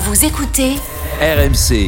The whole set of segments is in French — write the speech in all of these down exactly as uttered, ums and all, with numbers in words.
Vous écoutez R M C.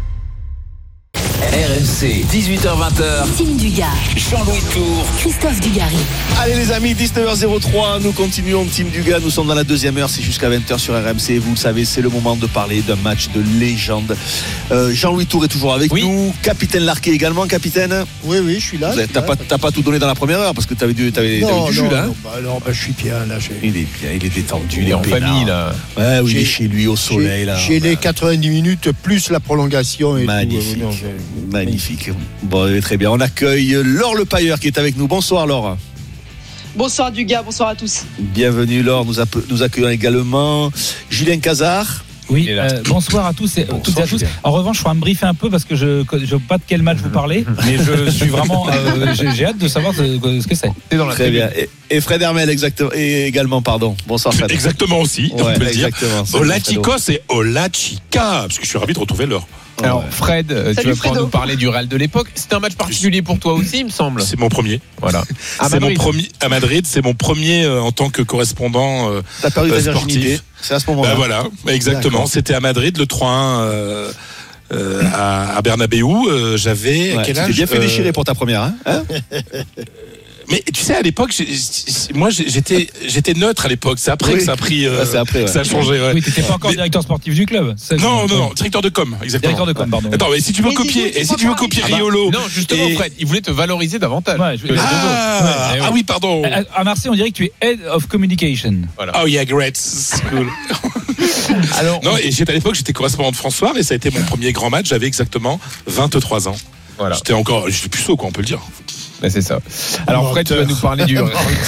R M C, dix-huit heures vingt. Tim Dugas, Jean-Louis Tour, Christophe Dugarry. Allez les amis, dix-neuf heures zéro trois, nous continuons Tim Dugas, nous sommes dans la deuxième heure, c'est jusqu'à vingt heures sur R M C. Vous le savez, c'est le moment de parler d'un match de légende. euh, Jean-Louis Tour est toujours avec oui. nous, capitaine Larquet également, capitaine. Oui, oui, je suis là. T'as pas, t'as pas tout donné dans la première heure parce que t'avais du, t'avais, non, t'avais du non, jus là. Non, bah, non bah, je suis bien là. J'ai... Il est bien, il est détendu, il est en famille là. Ouais, oui, j'ai, il est chez lui au soleil j'ai, là. J'ai les quatre-vingt-dix minutes plus la prolongation et magnifique, tout. Non, magnifique. Bon, très bien. On accueille Laure Lepailleur qui est avec nous. Bonsoir Laure. Bonsoir Dugas, bonsoir à tous. Bienvenue Laure. Nous, appe- nous accueillons également Julien Cazard. Oui, euh, bonsoir à tous et bonsoir, toutes et à tous. En revanche, il faudra me briefer un peu parce que je ne sais pas de quel match vous parlez, mais je suis vraiment, euh, j'ai, j'ai hâte de savoir ce, ce que c'est. c'est dans la Très bien. Et, et Fred Hermel exactement, et également, pardon. Bonsoir Fred. Exactement aussi, ouais, on peut le dire. Olachikos et Olachika, parce que je suis ravi de retrouver l'heure. Alors Fred, Salut tu vas pouvoir nous parler du Real de l'époque. C'était un match particulier pour toi aussi, il me semble. C'est mon premier. Voilà. À c'est Madrid. Mon premier à Madrid. C'est mon premier euh, en tant que correspondant euh, T'as perdu euh, ta virginité. C'est à ce moment-là. Bah voilà, exactement. D'accord. C'était à Madrid, le trois un euh, euh, à, à Bernabéu. Euh, j'avais ouais, quel âge ? Tu t'es bien fait déchirer pour ta première, hein, hein Mais tu sais, à l'époque, j'ai, j'ai, moi j'étais, j'étais neutre à l'époque. C'est après oui. que ça a pris, euh, ah, c'est après, ouais. ça a changé. Ouais. Oui, t'étais pas encore mais... directeur sportif du club. Ça, non, non, non, directeur de com, exactement. Directeur de com, pardon. Attends, mais si tu veux mais copier, si et si tu veux copier ah bah, Riolo, non, justement, et... Fred, il voulait te valoriser davantage. Ouais, je... ah, ouais, ah oui, pardon. À, à Marseille, on dirait que tu es head of communication. Voilà. Oh yeah, great, c'est cool. Alors, non, et j'étais à l'époque, j'étais correspondant de François, et ça a été mon premier grand match. J'avais exactement vingt-trois ans. Voilà. J'étais encore, j'étais puceau, quoi, on peut le dire. Ben c'est ça. Alors Fred, tu vas nous parler du.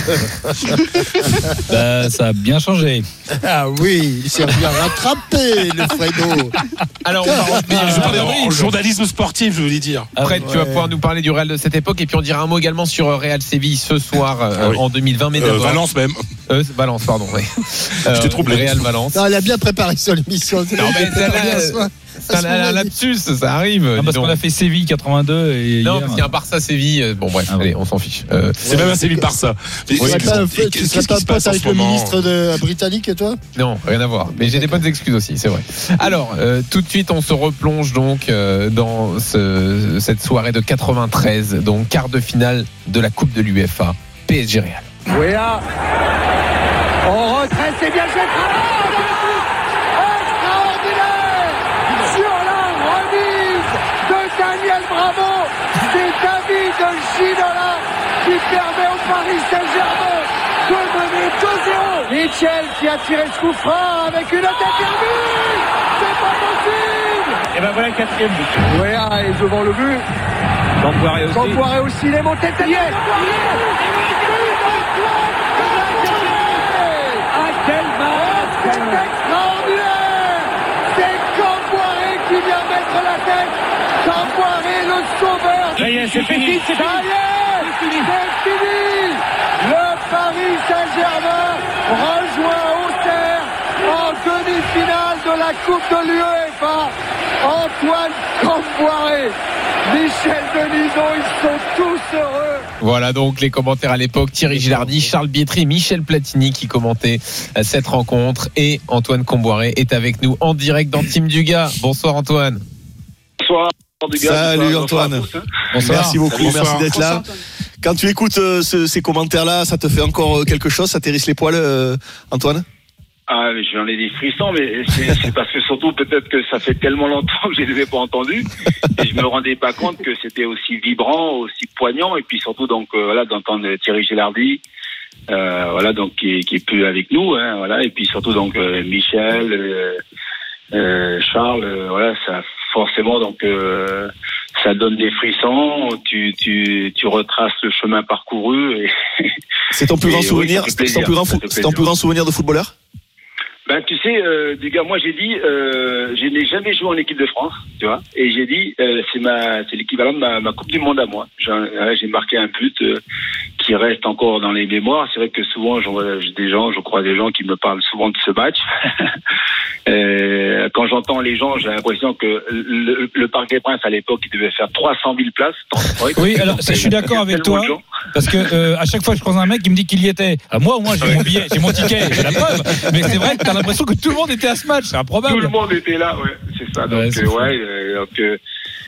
bah, ça a bien changé. Ah oui, il s'est bien rattrapé, le Fredo. Alors, on va revenir. Je parlais en journalisme sportif, je voulais dire. Fred, ouais. Tu vas pouvoir nous parler du Real de cette époque et puis on dira un mot également sur Real Séville ce soir euh, ah oui. en deux mille vingt. Mais euh, Valence même. Euh, Valence, pardon. Oui. Euh, J'étais troublé. Real Valence. Non, elle a bien préparé son émission. Non, mais c'est là. C'est un lapsus, ça arrive. Non, parce qu'on a fait Séville quatre-vingt-deux et non, hier, parce qu'il y a un Barça Séville. Bon bref, ah allez, on s'en fiche. Euh, c'est ouais, même un Séville Barça. Tu serais pas, fait, tu serais pas pote avec le ministre de, britannique et toi ? Non, rien à voir. Mais j'ai des bonnes excuses aussi, c'est vrai. Alors, euh, tout de suite, on se replonge donc euh, dans ce, cette soirée de quatre-vingt-treize, donc quart de finale de la Coupe de l'UEFA, P S G Real. Oui, là. On retraite, c'est bien joué. Daniel Bravo, c'est David Ginola qui permet au Paris Saint-Germain de mener deux zéro. Michel qui a tiré ce coup franc avec une attaque permis. C'est pas possible. Et ben voilà le quatrième but. Ouais, et devant le but. Campoiré aussi. Campoiré aussi, les montées de tête. Yes. Ah, quel match. C'est extraordinaire. C'est Campoiré qui vient mettre la tête. Campoiré, le sauveur. Ça y est, c'est fini, c'est fini. Ça y est, c'est fini. C'est fini. Le Paris Saint-Germain rejoint Auxerre en demi-finale de la Coupe de l'UEFA. Antoine Campoiré, Michel Denisot, ils sont tous heureux. Voilà donc les commentaires à l'époque. Thierry Gilardi, Charles Bietri, Michel Platini qui commentaient cette rencontre. Et Antoine Campoiré est avec nous en direct dans Tim Dugas. Bonsoir Antoine. Bonsoir. Salut Antoine. Bonsoir. Merci beaucoup, bonsoir. Merci d'être là. Quand tu écoutes euh, ce, ces commentaires-là, ça te fait encore quelque chose? Ça t'hérisse les poils, euh, Antoine? Ah, mais j'en ai des frissons, mais c'est, c'est parce que surtout peut-être que ça fait tellement longtemps que je les avais pas entendus et je me rendais pas compte que c'était aussi vibrant, aussi poignant, et puis surtout donc euh, voilà d'entendre Thierry Gilardi, euh, voilà donc qui, qui est plus avec nous, hein, voilà, et puis surtout donc euh, Michel, euh, euh, Charles, euh, voilà, ça forcément donc euh, ça donne des frissons. Tu tu tu retraces le chemin parcouru. Et c'est ton plus grand souvenir. Oui, c'est ton plus grand, c'est ton plus grand souvenir de footballeur. Ben tu sais, euh, du gars, moi j'ai dit, euh, je n'ai jamais joué en équipe de France, tu vois, et j'ai dit, euh, c'est ma, c'est l'équivalent de ma, ma Coupe du Monde à moi. J'ai, j'ai marqué un but euh, qui reste encore dans les mémoires. C'est vrai que souvent, j'en vois des gens, je crois des gens qui me parlent souvent de ce match. euh, Euh, quand j'entends les gens, j'ai l'impression que le, le Parc des Princes à l'époque, il devait faire trois cent mille places. Oui, alors je suis d'accord avec toi, parce que euh, à chaque fois que je croise un mec qui me dit qu'il y était. Alors, moi, au moins, j'ai mon billet, j'ai mon ticket, j'ai la preuve. Mais c'est vrai que t'as l'impression que tout le monde était à ce match, c'est improbable. Tout le monde était là, ouais, c'est ça. Donc, ouais, c'est euh, ouais, euh, donc, euh,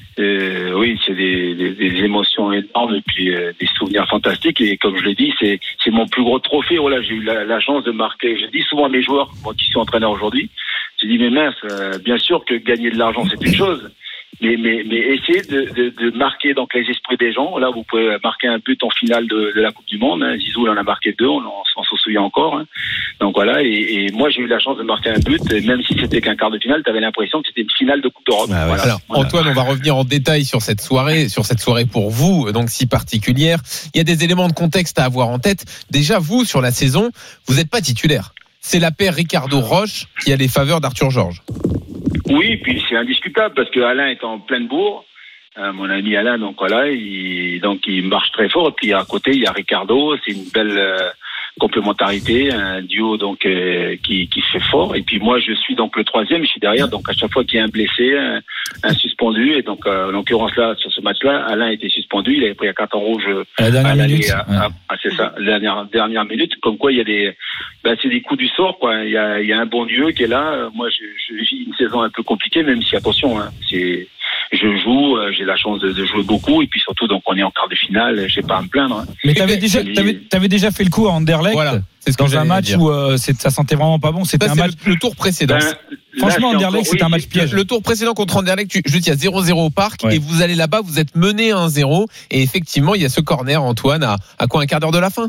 euh, oui, c'est des, des, des émotions énormes et puis euh, des souvenirs fantastiques. Et comme je l'ai dit, c'est, c'est mon plus gros trophée. Voilà, j'ai eu la, la chance de marquer. Je dis souvent à mes joueurs, moi qui suis entraîneur aujourd'hui, je dis mais mince, euh, bien sûr que gagner de l'argent c'est une chose. Mais, mais, mais essayez de, de, de marquer donc les esprits des gens. Là, vous pouvez marquer un but en finale de, de la Coupe du Monde. Hein. Zizou, il en a marqué deux, on, on, on s'en souvient encore. Hein. Donc voilà, et, et moi j'ai eu la chance de marquer un but. Et même si c'était qu'un quart de finale, tu avais l'impression que c'était une finale de Coupe d'Europe. Ah ouais. Voilà. Alors voilà. Antoine, on va revenir en détail sur cette soirée, sur cette soirée pour vous, donc si particulière. Il y a des éléments de contexte à avoir en tête. Déjà, vous sur la saison, vous n'êtes pas titulaire. C'est la paire Ricardo-Roche qui a les faveurs d'Arthur Georges. Oui, puis c'est indiscutable parce que Alain est en pleine bourre. Euh, mon ami Alain, donc voilà, il, donc il marche très fort. Et puis à côté, il y a Ricardo. C'est une belle euh, complémentarité, un duo donc euh, qui, qui se fait fort. Et puis moi, je suis donc le troisième. Je suis derrière. Donc à chaque fois qu'il y a un blessé, un, un suspendu, et donc euh, en l'occurrence là, sur ce match-là, Alain était suspendu. Il avait pris un carton rouge à la dernière minute. À, à, ouais. à, c'est ça, la dernière dernière minute. Comme quoi, il y a des, ben, c'est des coups du sort, quoi. Il y a, il y a un bon Dieu qui est là. Moi, je, je vis une saison un peu compliquée, même si attention, hein, c'est je joue, j'ai la chance de, de jouer beaucoup et puis surtout donc on est en quart de finale, j'ai pas à me plaindre. Mais t'avais déjà, t'avais, t'avais déjà fait le coup à Anderlecht, voilà, c'est ce dans un match dire. où euh, c'est, ça sentait vraiment pas bon. C'était ça, un match le, le tour précédent. Ben, Franchement, là, Anderlecht, c'était oui, un match piège. Le tour précédent contre Anderlecht, tu, juste il y a zéro zéro au parc ouais. et vous allez là-bas, vous êtes mené un zéro et effectivement il y a ce corner, Antoine, à, à quoi un quart d'heure de la fin.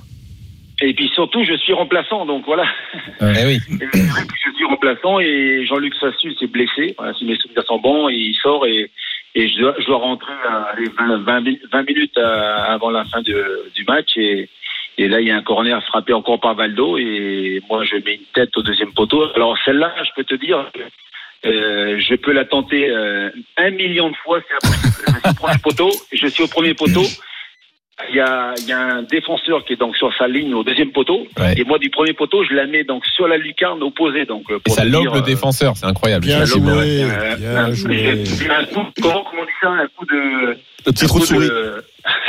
Et puis surtout, je suis remplaçant, donc voilà. Ouais. Eh oui. Je suis remplaçant et Jean-Luc Sassus est blessé. Voilà, si mes souvenirs sont bons, il sort et, et je, dois, je dois rentrer à vingt minutes avant la fin de, du match. Et, et là, il y a un corner frappé encore par Valdo et moi, je mets une tête au deuxième poteau. Alors celle-là, je peux te dire que euh, je peux la tenter euh, un million de fois. C'est impossible. Je suis au premier poteau. Je suis au premier poteau. Il y a, il y a un défenseur qui est donc sur sa ligne au deuxième poteau ouais. et moi du premier poteau je la mets donc sur la lucarne opposée donc pour et ça lobe dire, le défenseur, c'est incroyable. Bien joué, lobe, euh, bien un, joué. Un coup, comment, comment on dit ça, un coup de le petit trou de souris. De...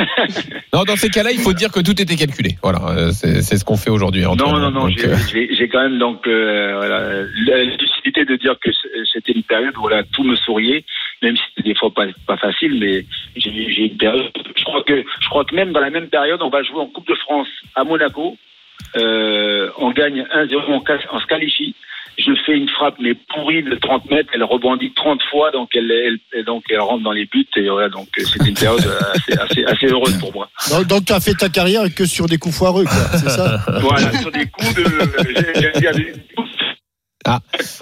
Non, dans ces cas-là, il faut dire que tout était calculé. Voilà, c'est, c'est ce qu'on fait aujourd'hui. Antoine. Non, non, non. Donc, j'ai, euh... j'ai, j'ai quand même donc euh, voilà, la lucidité de dire que c'était une période où voilà, tout me souriait, même si c'était des fois pas, pas facile, mais j'ai, j'ai une période. Je crois que je crois que même dans la même période, on va jouer en Coupe de France à Monaco. Euh, on gagne un zéro, on, on se qualifie. Je fais une frappe mais pourrie de trente mètres, elle rebondit trente fois, donc elle, elle, donc elle rentre dans les buts et voilà, donc c'était une période assez, assez, assez heureuse pour moi. Donc, donc tu as fait ta carrière que sur des coups foireux, quoi, c'est ça? Voilà, sur des coups de. J'ai, j'ai, j'ai, Ah.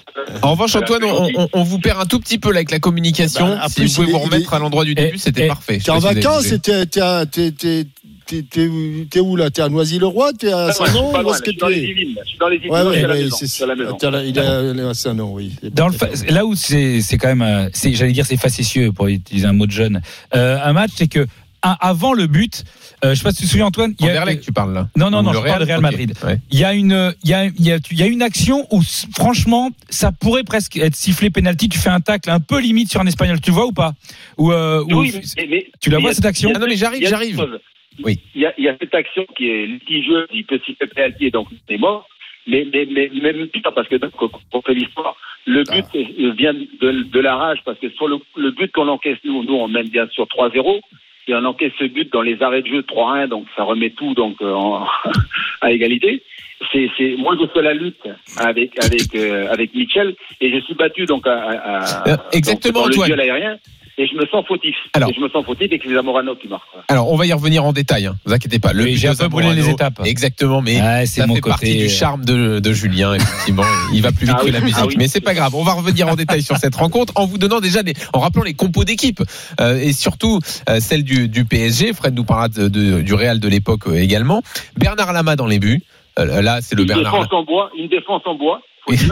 En revanche, Antoine, on, on, on vous perd un tout petit peu là avec la communication. Bah, si vous pouvez vous remettre est... à l'endroit du début, c'était et, parfait. T'es en vacances, t'es, t'es, t'es, t'es, t'es, t'es, t'es où là? T'es à Noisy-le-Roi? T'es à Saint-Nom? Je suis dans les Yvelines. Je suis dans les Yvelines. Ouais, ouais, ouais, c'est ça. Il est à Saint-Nom, oui. Dans le fa... Là où c'est, c'est quand même, c'est, j'allais dire, c'est facétieux pour utiliser un mot de jeune. Euh, un match, c'est que un, avant le but, euh, je sais pas si tu te souviens, Antoine. Il y a Anderlecht, tu parles là. Non, non, non, je Real, parle de Real okay. Madrid. Ouais. Il y a une, il y a, il y a, il y a une action où, franchement, ça pourrait presque être sifflé penalty. Tu fais un tacle un peu limite sur un Espagnol. Tu vois ou pas? Ou, euh, oui, ou, mais, mais, tu la vois cette action? Ah non, mais j'arrive, j'arrive. Oui. Il y a, il y a cette action qui est litigieuse, il peut siffler penalty et donc c'est mort. Mais, mais, mais, même putain, parce que donc, on fait l'histoire, le but ah. vient de, de la rage, parce que sur le, le but qu'on encaisse, nous, nous, on mène bien sûr trois zéro. Et on encaisse ce but dans les arrêts de jeu trois un, donc ça remet tout donc en, à égalité. C'est, c'est moi je fais la lutte avec avec euh, avec Mitchell et je suis battu donc à, à, euh, exactement donc, dans Antoine. Le duel aérien. Et je me sens fautif. Alors, et je me sens fautif et que c'est Zamorano qui marque. Alors, on va y revenir en détail. Hein. Vous inquiétez pas. Le oui, j'ai un peu brûlé les étapes. Exactement, mais ah, ça fait côté... partie du charme de, de Julien. Effectivement, il va plus vite ah, que oui. la musique, ah, oui. mais c'est pas grave. On va revenir en détail sur cette rencontre en vous donnant déjà des, en rappelant les compos d'équipe euh, et surtout euh, celle du, du P S G. Fred nous parlera de, de, du Real de l'époque euh, également. Bernard Lama dans les buts. Euh, là, c'est le une Bernard. Défense en bois, une défense en bois.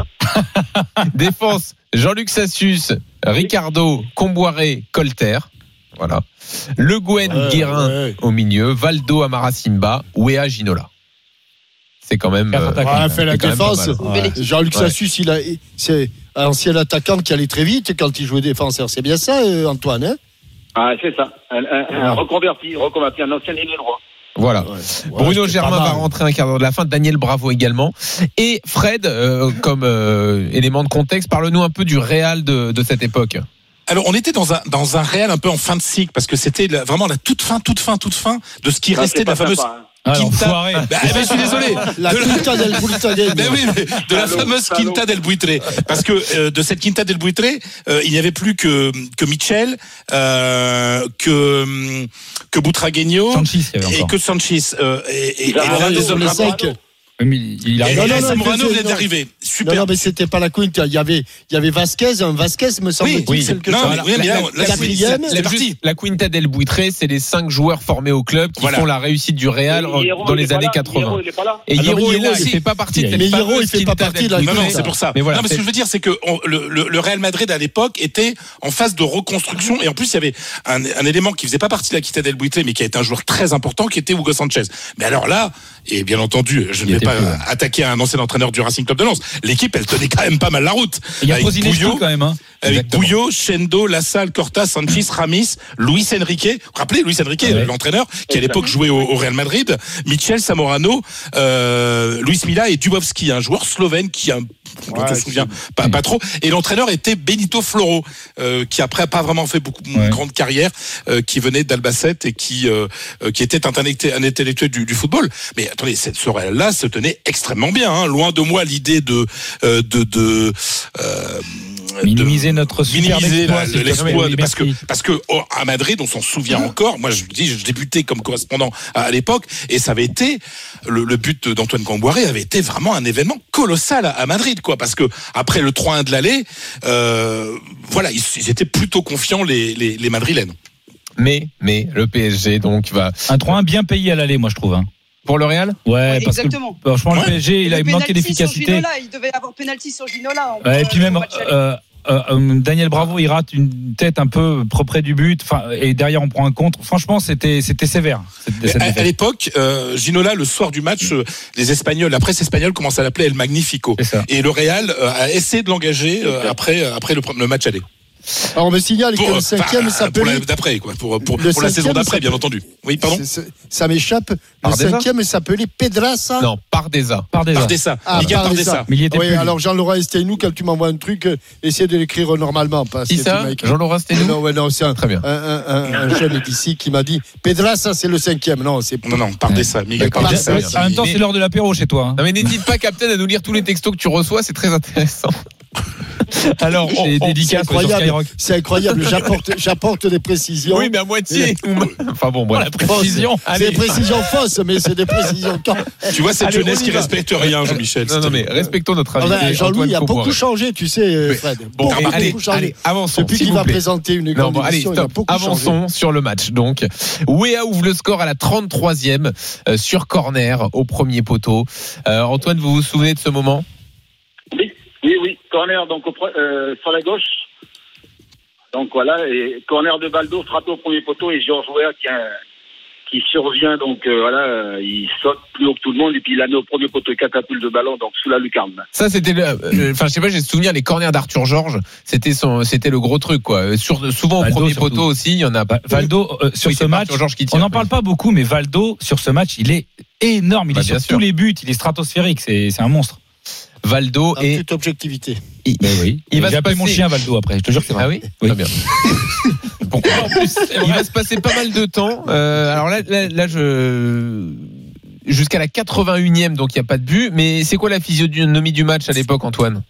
Défense. Jean-Luc Sassus, Ricardo, Comboiré, Colter. Voilà. Le Guen ouais, Guérin ouais. au milieu, Valdo Amara Simba, Wea Ginola. C'est quand même. Euh, ouais, fait la défense. Ouais. Jean-Luc ouais. Sassus, il a, c'est, ancien attaquant qui allait très vite quand il jouait défenseur. C'est bien ça, Antoine, hein? Ah, c'est ça. Un, un, un reconverti, reconverti, un ancien ailier droit. Voilà. Ouais, ouais, Bruno Germain va rentrer un quart d'heure de la fin. Daniel Bravo également. Et Fred, euh, comme euh, élément de contexte, parle-nous un peu du Real de, de cette époque. Alors, on était dans un, dans un Real un peu en fin de cycle, parce que c'était la, vraiment la toute fin, toute fin, toute fin de ce qui Ça, restait de la fameuse sympa, hein. Ah, Quinta. l'enfoiré. Bah, eh ben, je suis désolé. La De Quinta del Buitre. Ben oui, mais de la Salaud, fameuse salaud. Quinta del Buitre, parce que euh, de cette Quinta del Buitre, euh, il n'y avait plus que que Mitchell, euh, que que Butragueño Sanchez, il y avait et encore. que Sanchez euh, et, et, et Ah, l'un oui, des sur hommes les importants. cinq. Mais il Et, arrive. Non, et non, non, Zamorano mais venait c'est- d'arriver. Non, Super. non, mais c'était pas la Quinta. Il y avait, il y avait Vasquez, un Vasquez, me semble-t-il, oui, c'est quelque non, chose. mais, oui, mais là, La- là, la- quatrième, la- c'est la- parti. La Quinta del Buitre, c'est les cinq joueurs formés au club qui Voilà. font la réussite du Real Et Hierro, dans il est les pas années là. quatre-vingts. Hierro, il est pas là. Et Ah non, mais Hierro est Hierro, là, il- il fait pas partie de cette mais Hierro, fameuse il fait pas Quinta partie del de la Buitre. Non, non, c'est pour ça. Mais voilà, non, mais ce c'est- que je veux dire, c'est que on- le, le, le Real Madrid à l'époque était en phase de reconstruction, et en plus il y avait un, un élément qui faisait pas partie de la Quinta del Buitre, mais qui a été un joueur très important, qui était Hugo Sanchez. Mais alors là, et bien entendu, je ne Il vais était pas plus, ouais. attaquer un ancien entraîneur du Racing Club de Lens. L'équipe, elle tenait quand même pas mal la route. Il y a Avec Prosinecki Bouillot, quand même. Hein. avec Exactement. Bouillot, Chendo, Lassalle, Corta, Sanchez, Ramis, Luis Enrique. Vous vous rappelez Luis Enrique, Ouais. l'entraîneur qui à l'époque jouait au, au Real Madrid, Michel Zamorano, euh, Luis Milla et Dubovski, un joueur slovène qui a dont Ouais, on se souvient c'est- pas, pas trop. Et l'entraîneur était Benito Floro, euh, qui après a pas vraiment fait beaucoup une Ouais. grande carrière, euh, qui venait d'Albacete et qui euh, euh, qui était un, intellect- un intellectuel du, du football. Mais attendez, cette ce Real-là se tenait extrêmement bien. Hein. Loin de moi l'idée de euh, de de euh, Minimiser notre superbe minimiser exploit, la- s'il te plaît. l'exploit Oui, parce que merci. parce que oh, à Madrid on s'en souvient encore. Moi je dis je débutais comme correspondant à, à l'époque et ça avait été le, le but d'Antoine Camboiré avait été vraiment un événement colossal à, à Madrid quoi parce que après le trois un de l'aller euh, voilà ils, ils étaient plutôt confiants les les, les Madrilènes. Mais, mais le P S G donc va Un trois un bien payé à l'aller, moi je trouve. Hein. pour le Real. Ouais, Ouais, parce exactement. que franchement Ouais. le P S G, il a Le manqué penalty sur d'efficacité. Ginola, il devait avoir penalty sur Ginola. en- Ouais, et puis au même match aller. euh, euh, euh, Daniel Bravo, il rate une tête un peu trop près du but. Enfin, et derrière on prend un contre. Franchement, c'était c'était sévère. Cette, cette À, à défaite. l'époque, euh, Ginola, le soir du match, euh, les Espagnols, la presse espagnole commence à l'appeler El Magnifico. C'est ça. Et le Real euh, a essayé de l'engager euh, après après le, le match aller. Alors, on me signale que Pour, le cinquième enfin, pour la- s'appelait. d'après quoi, pour pour, Le pour la saison cinquième d'après, bien s'appelle- entendu. Oui, pardon. C'est- c'est- Ça m'échappe. Le Pardeza cinquième s'appelait Pedraza. Non, Pardeza. Par des Pardessa, Ah, Miguel Pardeza. Pardessa. Mais il y était Oui, plus. lui. alors Jean-Laurent Esteinou, quand tu m'envoies un truc, euh, essaie de l'écrire normalement. Parce Qui que ça tu m'as écrit- Jean-Laurent Sténou. Non, ouais, non, c'est un, Très bien. un, un- un- un jeune d'ici qui m'a dit Pedraza, c'est le cinquième. Non, c'est Non, non, Pardessa, Miguel D'accord. Pardessa. Ouais, qui- En même temps, Mais- c'est l'heure de l'apéro chez toi. Hein. Non mais n'hésite pas, Captain, à nous lire tous les textos que tu reçois, c'est très intéressant. Alors, on, J'ai on- dédicace c'est sur incroyable. Skyrock. C'est incroyable. J'apporte, j'apporte des précisions. oui, mais à moitié. Enfin bon, voilà. La précision. C'est Allez. des précisions fausses, mais c'est des précisions. Quand... Tu vois cette Allez, jeunesse on y qui va. respecte rien, Jean-Michel. Non, non, mais respectons notre Ah invité. ben, Jean-Louis, il a Antoine beaucoup Comboiré. changé, tu sais, euh, Fred. Bon, Beaucoup, allez, beaucoup changé. allez, avançons. Depuis s'il qu'il vous va plaît. présenter une Non, grande bon, allez, émission, il a stop. beaucoup Avançons changé. sur le match. Donc, Wea ouvre le score à la trente-troisième euh, sur corner au premier poteau. Euh, Antoine, vous vous souvenez de ce moment? Oui, oui, oui. Corner donc au pre- euh, sur la gauche. Donc voilà, et corner de Baldo frappé au premier poteau et Georges Weah qui, a- qui survient donc euh, voilà, euh, il saute plus haut que tout le monde et puis il la met au premier poteau, catapulte de ballon donc sous la lucarne. Ça, c'était le, euh, enfin, je sais pas, j'ai souvenir les corners d'Arthur Georges. C'était son, c'était le gros truc, quoi. Sur, souvent au Valdo, premier surtout. poteau aussi, il y en a pas. Valdo, euh, sur Oui, ce c'est pas match, Arthur Georges qui tire, on n'en mais- parle pas beaucoup, mais Valdo, sur ce match, il est énorme. Il Bah, est sur bien sûr. tous les buts, il est stratosphérique, c'est c'est un monstre. Valdo En et toute objectivité. il, Ben oui. il va J'ai se appelé mon passer- chien Valdo après, je te jure que c'est vrai. Ah oui, Oui. Très bien. Pourquoi en plus Il va se passer pas mal de temps. Euh, alors là, là, là, je jusqu'à la quatre-vingt-unième, donc il y a pas de but. Mais c'est quoi la physionomie du match à l'époque, Antoine?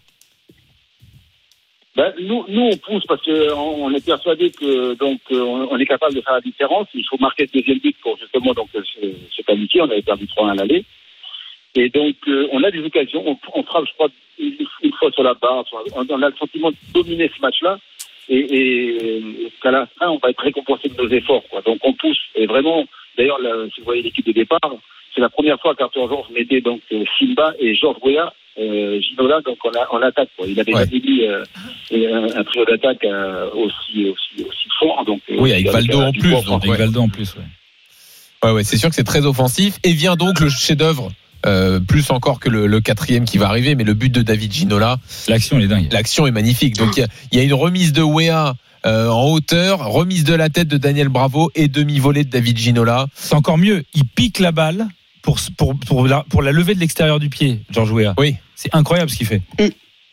Ben, nous, nous on pousse parce qu'on on est persuadé que donc euh, on, on est capable de faire la différence. Il faut marquer le deuxième but pour justement donc se, se qualifier. On avait perdu trois un à l'aller. Et donc, euh, on a des occasions. On, on frappe, je crois, une, une fois sur la barre. Sur, on, on a le sentiment de dominer ce match-là. Et, et qu'à la fin, on va être récompensé de nos efforts, quoi. Donc, on pousse. Et vraiment, d'ailleurs, là, si vous voyez l'équipe de départ, c'est la première fois qu'Arthur Georges mettait donc euh, Simba et Georges Weah, euh, Ginola, donc en, a, en attaque, quoi. Il avait Ouais. jamais mis euh, un, un trio d'attaque euh, aussi, aussi, aussi fort. Donc, euh, Oui, avec Valdo euh, en du plus, poids, donc, Avec ouais. Valdo en plus, ouais. Ouais, ouais, c'est sûr que c'est très offensif. Et vient donc le chef-d'œuvre euh, plus encore que le, le quatrième qui va arriver, mais le but de David Ginola, l'action elle est dingue. L'action est magnifique. Donc il y, y a une remise de Weah euh, en hauteur, remise de la tête de Daniel Bravo et demi-volée de David Ginola. C'est encore mieux, il pique la balle pour pour pour la, pour la lever de l'extérieur du pied, Georges Weah. Oui, c'est incroyable ce qu'il fait. Mm.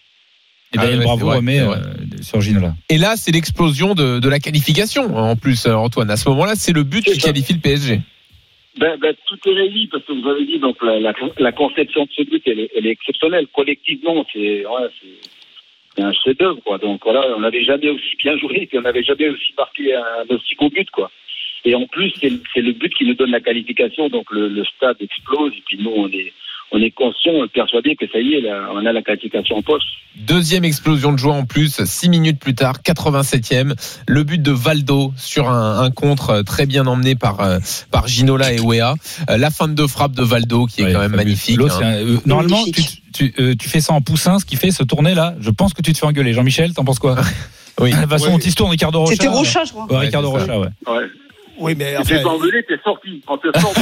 Et Daniel ah ouais, Bravo vrai, remet euh, sur Ginola. Et là, c'est l'explosion de, de la qualification. En plus, Antoine, à ce moment-là, c'est le but qui qualifie le P S G. Ben, ben, tout est réuni parce que vous avez dit donc la, la, la conception de ce but elle est, elle est exceptionnelle. Collectivement, c'est, ouais, c'est, c'est un chef-d'œuvre quoi. Donc voilà, on n'avait jamais aussi bien joué et on n'avait jamais aussi marqué un aussi beau but quoi. Et en plus, c'est, c'est le but qui nous donne la qualification. Donc le, le stade explose et puis nous on est on est conscient, persuadé que ça y est, là, on a la qualification en poche. Deuxième explosion de joie en plus, six minutes plus tard, quatre-vingt-septième, le but de Valdo sur un, un contre très bien emmené par par Ginola et Weah. La fin de deux frappes de Valdo qui est ouais, quand même magnifique. Hein. Un, euh, normalement, tu, tu, euh, tu fais ça en poussin, ce qui fait se tourner là. Je pense que tu te fais engueuler. Jean-Michel, t'en penses quoi? Oui. De toute façon, on t'y tourne, Ricardo Rocha. C'était Rocha, je crois. Ouais, Ricardo Rocha, ouais. ouais. Oui, mais enfin, t'es pas engueulé, t'es sorti. On te sort du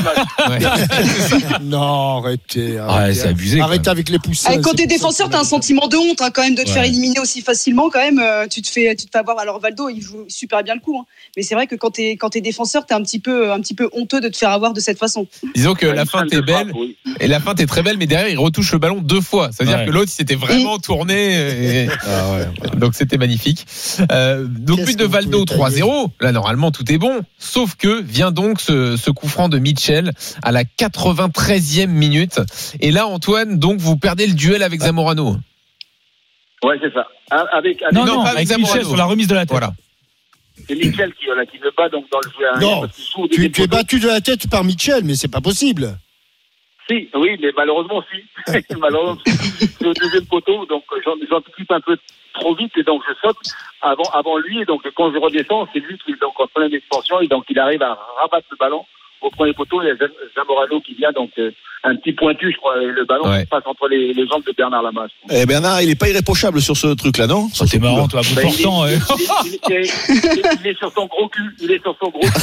match. Non, arrêtez. arrêtez. Ouais, c'est abusé. Arrêtez avec les poussins. Ah, quand t'es défenseur, t'as un sentiment de honte hein, quand même de te ouais. faire éliminer aussi facilement. Quand même, euh, tu te fais, tu te fais avoir. Alors Valdo, il joue super bien le coup, hein. Mais c'est vrai que quand t'es quand t'es défenseur, t'es un petit peu un petit peu honteux de te faire avoir de cette façon. Disons que la feinte est belle oui. et la feinte est très belle, mais derrière il retouche le ballon deux fois. C'est-à-dire ouais. que l'autre il s'était vraiment tourné. Et... Ah ouais, ouais. Donc c'était magnifique. Euh, donc Qu'est-ce but de Valdo trois zéro. Là normalement tout est bon, sauf que vient donc Donc ce, ce coup franc de Mitchell à la quatre-vingt-treizième minute. Et là, Antoine, donc vous perdez le duel avec Zamorano. Ouais, c'est ça. Avec, avec non, non, non, avec Mitchell sur la remise de la tête. Voilà. C'est Mitchell qui, là, qui me bat donc dans le jeu. Non, tu, tu es battu de la tête par Mitchell, mais c'est pas possible. Si, oui, mais malheureusement, si. malheureusement, c'est au deuxième poteau, donc j'en, j'anticipe un peu trop vite et donc je saute avant, avant lui. Et donc quand je redescends, c'est lui qui est donc en pleine expansion et donc il arrive à rabattre le ballon au premier poteau. Il y a Zamorano qui vient, donc euh, un petit pointu, je crois, et le ballon ouais. passe entre les, les jambes de Bernard Lama. Eh Bernard, il n'est pas irréprochable sur ce truc-là, non? Ça, c'est marrant, toi, ben, pourtant. Il, il, il, il, il, il est sur son gros cul. Il est sur son gros cul.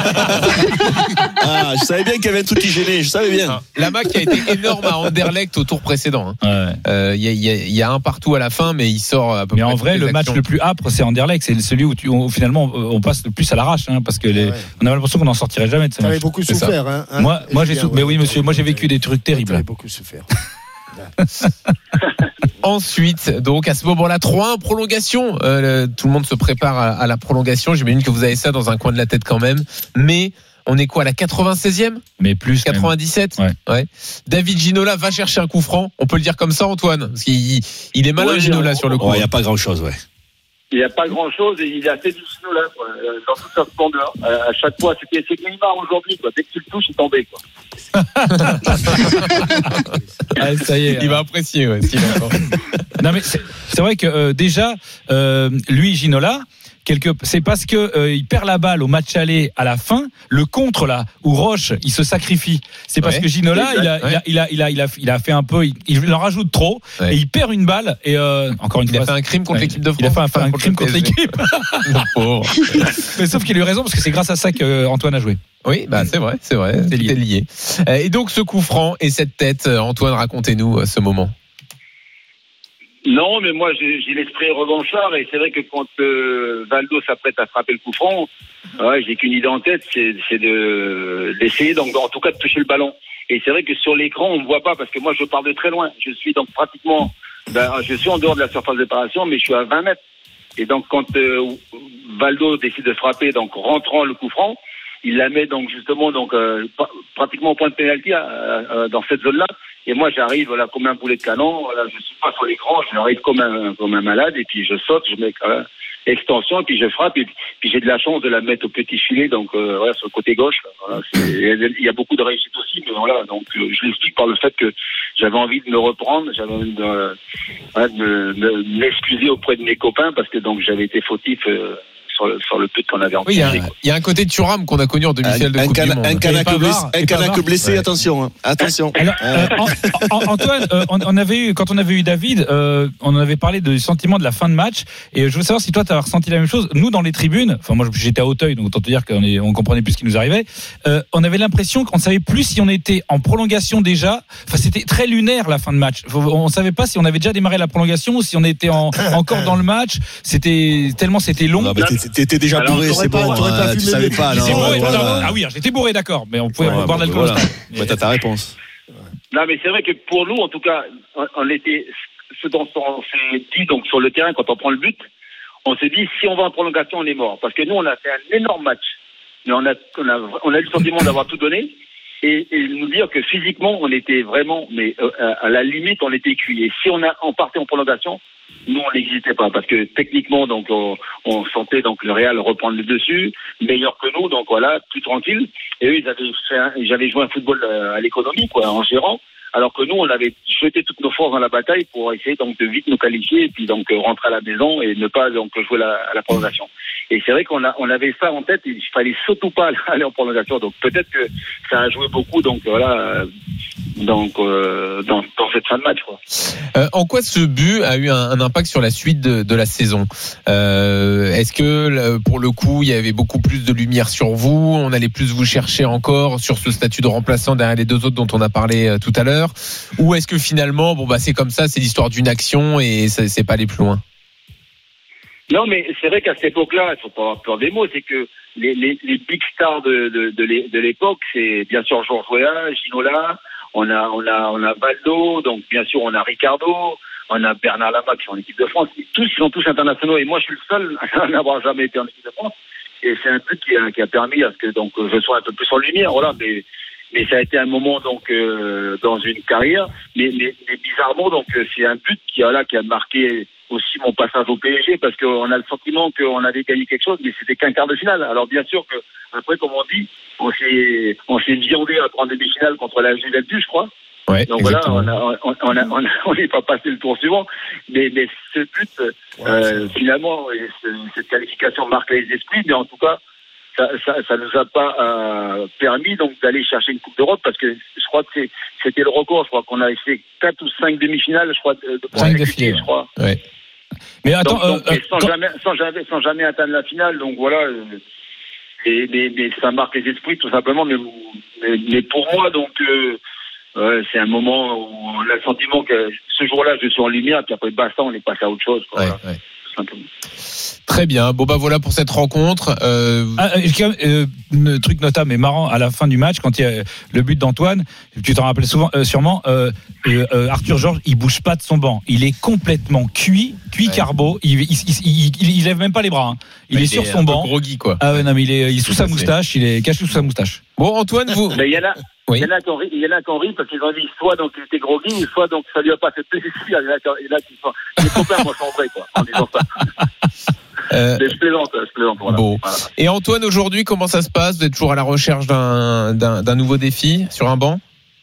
Ah, je savais bien qu'il y avait un truc qui gênait, je savais bien. Lama qui a été énorme à Anderlecht au tour précédent. Il hein. ouais. euh, y, y, y, y a un partout à la fin, mais il sort à peu mais près. Mais en vrai, le match le plus âpre, c'est Anderlecht. C'est celui où, tu, où finalement on passe le plus à l'arrache, hein, parce que les, ouais. on avait l'impression qu'on n'en sortirait jamais de ce match. T'avais beaucoup souffert, hein, hein. Moi, moi j'ai souffert. Mais oui, monsieur, moi j'ai vécu des trucs terribles. T'avais beaucoup souffert. Ensuite, donc à ce moment-là, trois un prolongation. Euh, le, tout le monde se prépare à, à la prolongation. J'imagine que vous avez ça dans un coin de la tête quand même. Mais on est quoi, à la quatre-vingt-seizième? Mais plus. quatre-vingt-dix-sept ouais. ouais. David Ginola va chercher un coup franc. On peut le dire comme ça, Antoine, parce qu'il il est malin, ouais, Ginola, sur le coup. Il n'y a pas grand-chose, ouais. Il n'y a pas grand-chose et il a fait du Ginola, quoi, dans toute sa splendeur. À chaque fois, c'était c'est Neymar aujourd'hui, quoi. Dès que tu le touches, il tombait, quoi. Ah, ça y est, il hein. va apprécier, ouais. Non mais c'est, c'est vrai que euh, déjà, euh, lui, Ginola. Quelque, c'est parce que euh, il perd la balle au match aller à la fin, le contre là où Roche il se sacrifie. C'est parce ouais. que Ginola il a, ouais. il, a, il a il a il a fait un peu, il, il en rajoute trop ouais. et il perd une balle et euh, encore une il fois. Il a fait un crime contre ouais. l'équipe de France. Il a fait un, un, un crime contre l'équipe. Mais sauf qu'il a eu raison parce que c'est grâce à ça qu'Antoine a joué. Oui, bah c'est vrai, c'est vrai, c'est lié. lié. Et donc ce coup franc et cette tête, Antoine, racontez-nous ce moment. Non, mais moi j'ai, j'ai l'esprit revanchard et c'est vrai que quand euh, Valdo s'apprête à frapper le coup franc, ouais, j'ai qu'une idée en tête, c'est, c'est de d'essayer donc en tout cas de toucher le ballon. Et c'est vrai que sur l'écran on me voit pas parce que moi je pars de très loin. Je suis donc pratiquement, ben, je suis en dehors de la surface de réparation, mais je suis à vingt mètres. Et donc quand euh, Valdo décide de frapper, donc rentrant le coup franc, il la met donc justement donc euh, pratiquement au point de pénalty euh, dans cette zone-là. Et moi, j'arrive voilà, comme un boulet de canon. Voilà, je suis pas sur l'écran, j'arrive comme un, comme un malade. Et puis, je saute, je mets euh, extension, et puis je frappe. Et puis, puis, j'ai de la chance de la mettre au petit filet, donc euh, voilà, sur le côté gauche. Voilà, il y a beaucoup de réussite aussi. Mais voilà, donc euh, je l'explique par le fait que j'avais envie de me reprendre. J'avais envie de, euh, de, de, de m'excuser auprès de mes copains parce que donc j'avais été fautif euh, sur le, sur le but qu'on avait Oui, il y, a, encaissé. il y a un côté Thuram qu'on a connu en demi-finale de un, Coupe cana, du Monde. un Canaque Et blessé, Pavard, un et Canaque Pavard. blessé Ouais. attention, hein, attention. Alors, euh, en- en- Antoine, euh, on, on avait eu, quand on avait eu David, euh, on en avait parlé du sentiment de la fin de match. Et je veux savoir si toi, tu as ressenti la même chose. Nous, dans les tribunes, enfin, moi, j'étais à Hauteuil, donc autant te dire qu'on est, on comprenait plus ce qui nous arrivait. Euh, on avait l'impression qu'on ne savait plus si on était en prolongation déjà. Enfin, c'était très lunaire la fin de match. On ne savait pas si on avait déjà démarré la prolongation ou si on était en, encore dans le match. C'était tellement c'était long. Non, mais t'étais- t'étais déjà Alors, bourré, t'aurais c'est pas- bon, t'aurais pas hein, tu fumé savais les- pas. J'étais non, bourré, voilà. non, ah oui, j'étais bourré, d'accord, mais on pouvait Ouais, boire de bah, l'alcool. voilà. au stade. Mais- Bah, t'as ta réponse. Non, mais c'est vrai que pour nous, en tout cas, on, on était, ce dont on s'est dit donc sur le terrain quand on prend le but, on s'est dit si on va en prolongation, on est mort. Parce que nous, on a fait un énorme match, mais on a, on a, on a eu le sentiment d'avoir tout donné et, et nous dire que physiquement, on était vraiment, mais euh, à la limite, on était cuit. Et si on a, on partait en prolongation, nous, on n'existait pas parce que techniquement, donc, on, on sentait donc le Real reprendre le dessus, meilleur que nous, donc voilà, plus tranquille. Et eux, ils avaient fait, un, ils avaient joué un football à l'économie, quoi, en gérant. Alors que nous, on avait jeté toutes nos forces dans la bataille pour essayer donc de vite nous qualifier et puis donc euh, rentrer à la maison et ne pas donc jouer la, à la prolongation. Et c'est vrai qu'on a, on avait ça en tête. Il fallait surtout pas aller en prolongation. Donc peut-être que ça a joué beaucoup. Donc voilà, euh, donc euh, dans, dans cette fin de match, quoi. Euh, en quoi ce but a eu un, un impact sur la suite de, de la saison? euh, Est-ce que pour le coup, il y avait beaucoup plus de lumière sur vous? On allait plus vous chercher encore sur ce statut de remplaçant derrière les deux autres dont on a parlé euh, tout à l'heure? Ou est-ce que finalement, bon bah c'est comme ça, c'est l'histoire d'une action et ça, c'est pas aller plus loin? Non, mais c'est vrai qu'à cette époque-là, il faut pas avoir peur des mots, c'est que les, les, les big stars de, de, de l'époque, c'est bien sûr Georges Weah, Ginola, on a, on a, on a Valdo, donc bien sûr on a Ricardo, on a Bernard Lama qui sont en équipe de France. Tous, ils sont tous internationaux et moi je suis le seul à n'avoir jamais été en équipe de France. Et c'est un truc qui a, qui a permis à ce que donc je sois un peu plus en lumière, voilà. Mais, mais ça a été un moment donc euh, dans une carrière. Mais, mais, mais bizarrement donc c'est un but qui a là qui a marqué aussi mon passage au P S G parce qu'on a le sentiment qu'on avait gagné quelque chose, mais c'était qu'un quart de finale. Alors bien sûr que après, comme on dit, on s'est on s'est viandé à prendre demi-finale contre la Juventus, je crois. Ouais, donc exactement. voilà, on a on a on a on n'est pas passé le tour suivant, mais mais ce but euh, finalement et ce, cette qualification marque les esprits, mais en tout cas ça ça, ça nous a pas euh, permis donc d'aller chercher une Coupe d'Europe parce que je crois que c'est, c'était le record, je crois qu'on a fait quatre ou cinq demi-finales, je crois, de, de cinq défilés, je crois. Ouais. Mais attends, donc, donc, euh, mais sans, quand- jamais, sans, jamais, sans jamais atteindre la finale, donc voilà. Euh, mais, mais, mais ça marque les esprits tout simplement. Mais, mais, mais pour moi, donc, euh, ouais, c'est un moment où on a le sentiment que ce jour-là, je suis en lumière, puis après basta, on est passé à autre chose. Quoi, Ouais, voilà, ouais. tout simplement. Très bien. Bon bah voilà pour cette rencontre. Euh, Ah, euh, quand même, euh, un truc notable mais marrant à la fin du match quand il y a le but d'Antoine, tu t'en rappelles souvent, euh, sûrement. Euh, euh, euh, Arthur Georges, il bouge pas de son banc, il est complètement cuit, cuit Ouais. carbo. Il, il, il, il, il- il lève même pas les bras. hein. Il il est sur son un peu banc. groggy quoi. Ah ouais, non mais il est, il est sous Tout sa à fait. moustache, il est caché sous sa moustache. Bon Antoine, vous. Mais il y en a. Oui. Il y en a qui ont ri, il y en a qui ont ri parce qu'ils ont dit soit donc il était groggy, soit donc ça lui a pas fait plaisir. Il y en a qui, il y en a qui sont les copains m'ont chambré quoi en disant ça. Euh, Mais je plaisante, je plaisante. Voilà. Bon. Voilà. Et Antoine, aujourd'hui, comment ça se passe? Vous êtes toujours à la recherche d'un, d'un, d'un nouveau défi sur un banc?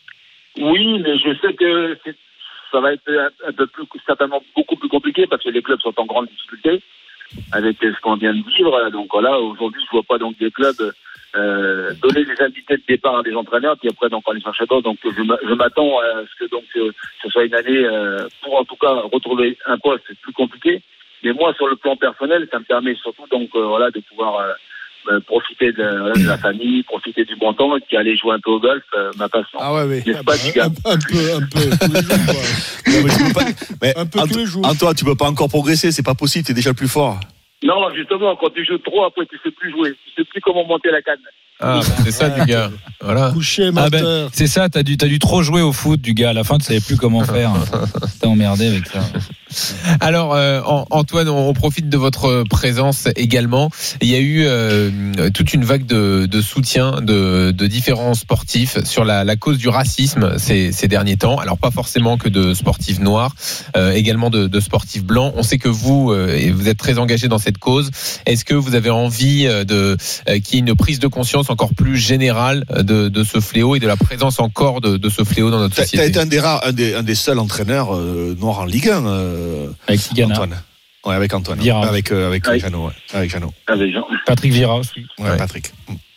Oui, mais je sais que c'est, ça va être un, un peu plus, certainement beaucoup plus compliqué parce que les clubs sont en grande difficulté avec ce qu'on vient de vivre. Donc voilà, aujourd'hui, je vois pas donc des clubs euh, donner des invités de départ à des entraîneurs, puis après donc aller chercher d'autres. Donc je, m'a- je m'attends à ce que donc euh, ce soit une année euh, pour en tout cas retrouver un poste plus compliqué. Mais moi, sur le plan personnel, ça me permet surtout donc euh, voilà de pouvoir euh, euh, profiter de, voilà, de la famille, profiter du bon temps, et puis aller jouer un peu au golf, euh, ma passion. Ah ouais, mais N'est-ce pas, un, Giga un, un peu, un peu tous les jours. Quoi. Non, mais tu peux pas- mais Un peu Ant- tous les jours. Antoine, tu peux pas encore progresser, c'est pas possible, t'es déjà le plus fort. Non, justement, quand tu joues trop, après tu sais plus jouer, tu sais plus comment monter la canne. Ah, bah, c'est ça du gars. Voilà. Couché, Ah ben, menteur. c'est ça, t'as dû, t'as dû trop jouer au foot du gars. À la fin, tu savais plus comment faire. T'es emmerdé avec ça. Alors euh, An- Antoine, on, on profite de votre présence également. Il y a eu euh, toute une vague de, de soutien de, de différents sportifs sur la, la cause du racisme ces, ces derniers temps. Alors pas forcément que de sportifs noirs, euh, également de, de sportifs blancs. On sait que vous, euh, vous êtes très engagé dans cette cause. Est-ce que vous avez envie de euh, qu'il y ait une prise de conscience encore plus générale de, de ce fléau et de la présence encore de, de ce fléau dans notre T'as, société? t'as été un des rares, un des, un des seuls entraîneurs euh, noirs en Ligue un, euh, Avec Tigana. Antoine. Ouais, avec Antoine. Vira. Avec, euh, avec Ouais. Jeannot. Ouais. Avec Jeannot. Avec Jean. Patrick Vieira aussi. Ouais, Ouais. Patrick.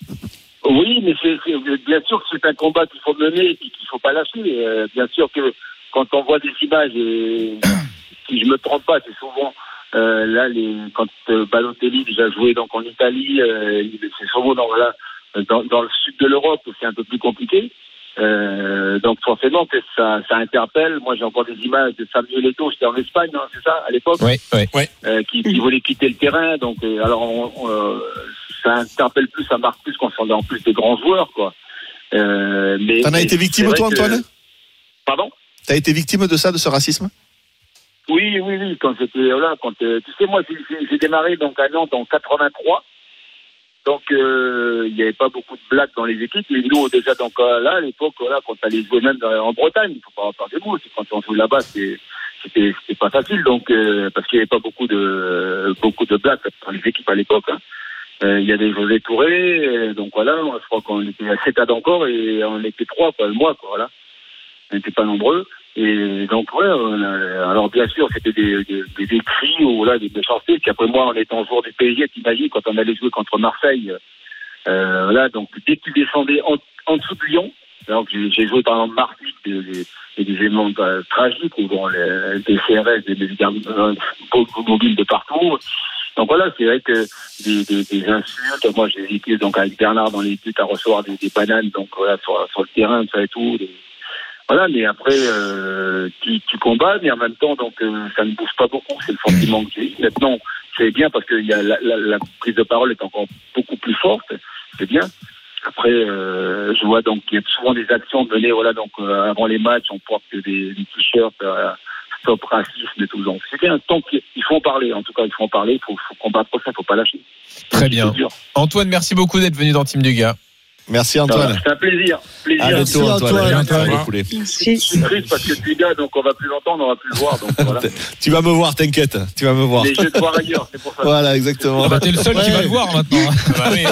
Oui, mais c'est, c'est bien sûr que c'est un combat qu'il faut mener et qu'il faut pas lâcher. Euh, bien sûr que quand on voit des images, et si je me trompe pas, c'est souvent euh, là les quand euh, Balotelli déjà joué donc en Italie, euh, c'est souvent dans voilà dans, dans le sud de l'Europe où c'est un peu plus compliqué. Euh, donc forcément que ça, ça interpelle. Moi j'ai encore des images de Samuel Eto'o, c'était en Espagne, hein, c'est ça à l'époque, Ouais, ouais. euh, qui, qui voulait quitter le terrain. Donc euh, alors on, on, euh, ça interpelle plus, ça marque plus quand on est en plus des grands joueurs, quoi. Euh, mais T'en as mais été victime, c'est toi, vrai que- Antoine? Pardon? T'as été victime de ça, de ce racisme? Oui, oui, oui. Quand j'étais là, quand euh, tu sais, moi j'ai, j'ai- j'ai démarré donc à Nantes en quatre-vingt-trois. Donc euh, il n'y avait pas beaucoup de blagues dans les équipes. Et nous déjà donc euh, là à l'époque, voilà, quand on allait jouer même dans- en Bretagne, il faut pas avoir des mots. C'est quand on jouait là-bas, c'est c'était c'était pas facile. Donc euh, parce qu'il n'y avait pas beaucoup de beaucoup de blagues dans les équipes à l'époque. Hein. Euh, Il y avait José Touré, euh, donc voilà, je crois qu'on était à sept encore et on était trois, quoi, moi, quoi, voilà. On n'était pas nombreux. Et donc, ouais, on a- alors bien sûr, c'était des, des, des, des cris ou là, des méchancetés. Puis après, moi, en étant joueur du P S G, t'imagines, quand on allait jouer contre Marseille, euh, voilà, donc dès que tu descendais en, en dessous de Lyon, donc j'ai, j'ai joué par exemple Martinique, des, des, des, des événements euh, tragiques, où bon, les, des C R S, des, des gardes euh, mobiles de partout. Donc voilà, c'est vrai que des, des, des insultes. Moi, j'ai été donc avec Bernard dans les buts à recevoir des, des bananes, donc voilà, sur, sur le terrain, ça et tout. Des, voilà, mais après, euh, tu, tu combats, mais en même temps, donc euh, ça ne bouge pas beaucoup. C'est le sentiment que j'ai. Maintenant, c'est bien parce que il y a la, la, la prise de parole est encore beaucoup plus forte. C'est bien. Après, euh, je vois donc qu'il y a souvent des actions menées. Voilà, donc euh, avant les matchs, on porte des, des t-shirts. Euh, Stop racisme et tout. Donc c'est bien, tant qu'il faut en parler, en tout cas il faut en parler, il faut, faut combattre ça, il ne faut pas lâcher. Très bien. Antoine, merci beaucoup d'être venu dans Team du Gars. Merci Antoine. C'est un plaisir. plaisir. À bientôt Antoine. Antoine. Antoine. Je suis triste parce que tu es gars, donc on va plus longtemps, on n'aura plus le voir. Donc voilà. Tu vas me voir, t'inquiète, tu vas me voir. Mais je vais te voir ailleurs, c'est pour ça. Voilà, exactement. Ah bah, t'es le seul qui va le voir maintenant. Bah oui,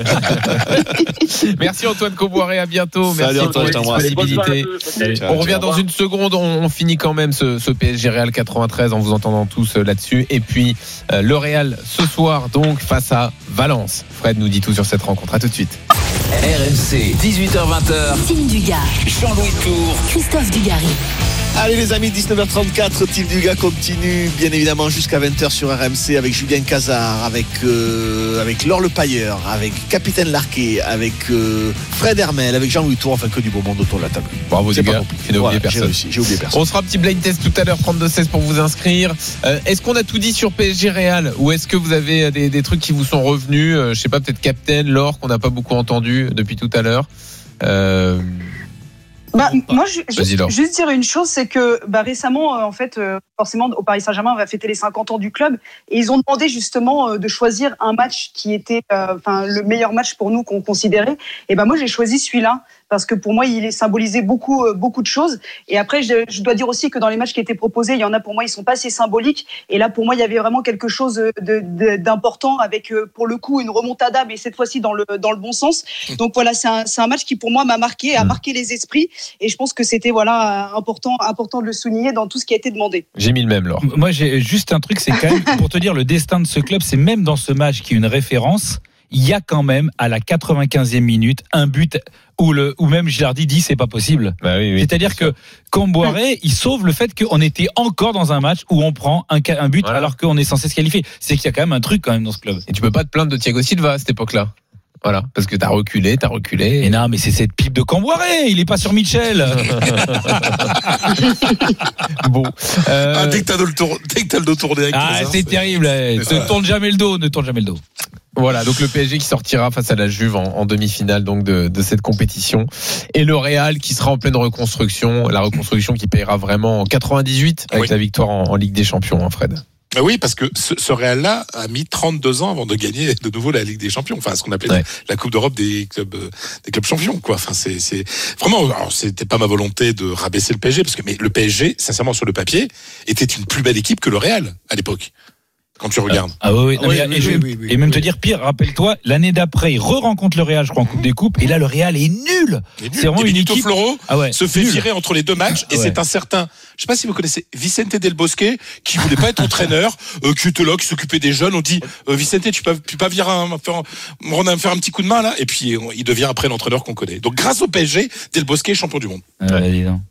oui. Merci Antoine Comboiré, à bientôt. Salut, Merci Antoine, je pour t'embrasse. votre disponibilité. Ciao, On revient ciao. dans une seconde. On, on finit quand même ce, ce P S G Real quatre-vingt-treize en vous entendant tous euh, là-dessus. Et puis euh, le Real ce soir donc face à Valence. Fred nous dit tout sur cette rencontre. À tout de suite. R M C, dix-huit heures vingt. Team du Gars, Jean-Louis Tour. Christophe Dugarry. Allez les amis, dix-neuf heures trente-quatre, Team du Gars continue bien évidemment jusqu'à vingt heures sur R M C avec Julien Cazard, avec, euh, avec Laure Le Pailleur, avec Capitaine Larquet, avec euh, Fred Hermel, avec Jean-Louis Tour, enfin que du beau monde autour de la table. Bravo C'est du pas gars. compliqué. Tu n'as oublié Voilà, j'ai personne. réussi, j'ai oublié personne. On se fera un petit blind test tout à l'heure, trente-deux seize pour vous inscrire. Euh, est-ce qu'on a tout dit sur P S G Real ou est-ce que vous avez des, des trucs qui vous sont revenus euh, Je sais pas, peut-être Captain, Laure, qu'on n'a pas beaucoup entendu depuis tout à l'heure. Euh, Bah, moi, je, Vas-y, juste, Laure. juste dire une chose, c'est que bah, récemment, euh, en fait, euh, forcément, au Paris Saint-Germain, on va fêter les cinquante ans du club, et ils ont demandé justement euh, de choisir un match qui était, euh, enfin, le meilleur match pour nous qu'on considérait. Et ben moi, j'ai choisi celui-là parce que pour moi, il est symbolisé beaucoup, euh, beaucoup de choses. Et après, je, je dois dire aussi que dans les matchs qui étaient proposés, il y en a pour moi, ils sont pas assez symboliques. Et là, pour moi, il y avait vraiment quelque chose de, de, d'important avec, euh, pour le coup, une remontada, mais cette fois-ci dans le, dans le bon sens. Donc voilà, c'est un, c'est un match qui pour moi m'a marqué, a marqué les esprits. Et je pense que c'était voilà important, important de le souligner dans tout ce qui a été demandé. J'ai mis le même, Laure. Moi, j'ai juste un truc, c'est quand même, pour te dire, le destin de ce club, c'est même dans ce match qui est une référence, il y a quand même, à la quatre-vingt-quinzième minute, un but où, le, où même Gilardi dit c'est pas possible. Bah oui, oui, C'est-à-dire que Comboiré, il sauve le fait qu'on était encore dans un match où on prend un, un but Voilà. alors qu'on est censé se qualifier. C'est qu'il y a quand même un truc quand même dans ce club. Et tu peux pas te plaindre de Thiago Silva à cette époque-là. Voilà, parce que t'as reculé, t'as reculé. Et non, mais c'est cette pipe de Comboiré, il est pas sur Mitchell. Bon. Euh, Ah, dès que t'as le tour, dès que t'as le dos tourné avec Ah, Cazard, c'est terrible. eh. c'est Ne ça. tourne jamais le dos, ne tourne jamais le dos. Voilà, donc le P S G qui sortira face à la Juve en, en demi-finale donc de, de cette compétition, et le Real qui sera en pleine reconstruction, la reconstruction qui payera vraiment en quatre-vingt-dix-huit avec Oui. la victoire en, en Ligue des Champions, hein, Fred. Ah oui, parce que ce, ce Real-là a mis trente-deux ans avant de gagner de nouveau la Ligue des Champions. Enfin, ce qu'on appelait Ouais. la Coupe d'Europe des clubs, euh, des clubs champions, quoi. Enfin, c'est, c'est vraiment, alors, c'était pas ma volonté de rabaisser le P S G, parce que, mais le P S G, sincèrement, sur le papier, était une plus belle équipe que le Real, à l'époque. quand tu regardes. Ah oui, oui, non, oui, mais, oui, et, je- oui, oui, oui, et même oui. te dire pire, rappelle-toi, l'année d'après, il re-rencontre le Real, je crois, en Coupe des Coupes, et là, le Real est nul. Et C'est vraiment et une Benito équipe. Floro Ah ouais, se fait nul. virer entre les deux matchs et Ah ouais. c'est un certain, je sais pas si vous connaissez Vicente Del Bosque qui voulait pas être entraîneur, euh, qui était là, qui s'occupait des jeunes. On dit euh, Vicente, tu peux, tu peux pas virer un, faire, me rendre un- faire un petit coup de main là, et puis on- il devient après l'entraîneur qu'on connaît. Donc grâce au P S G, Del Bosque est champion du monde. Ah ouais, dis donc.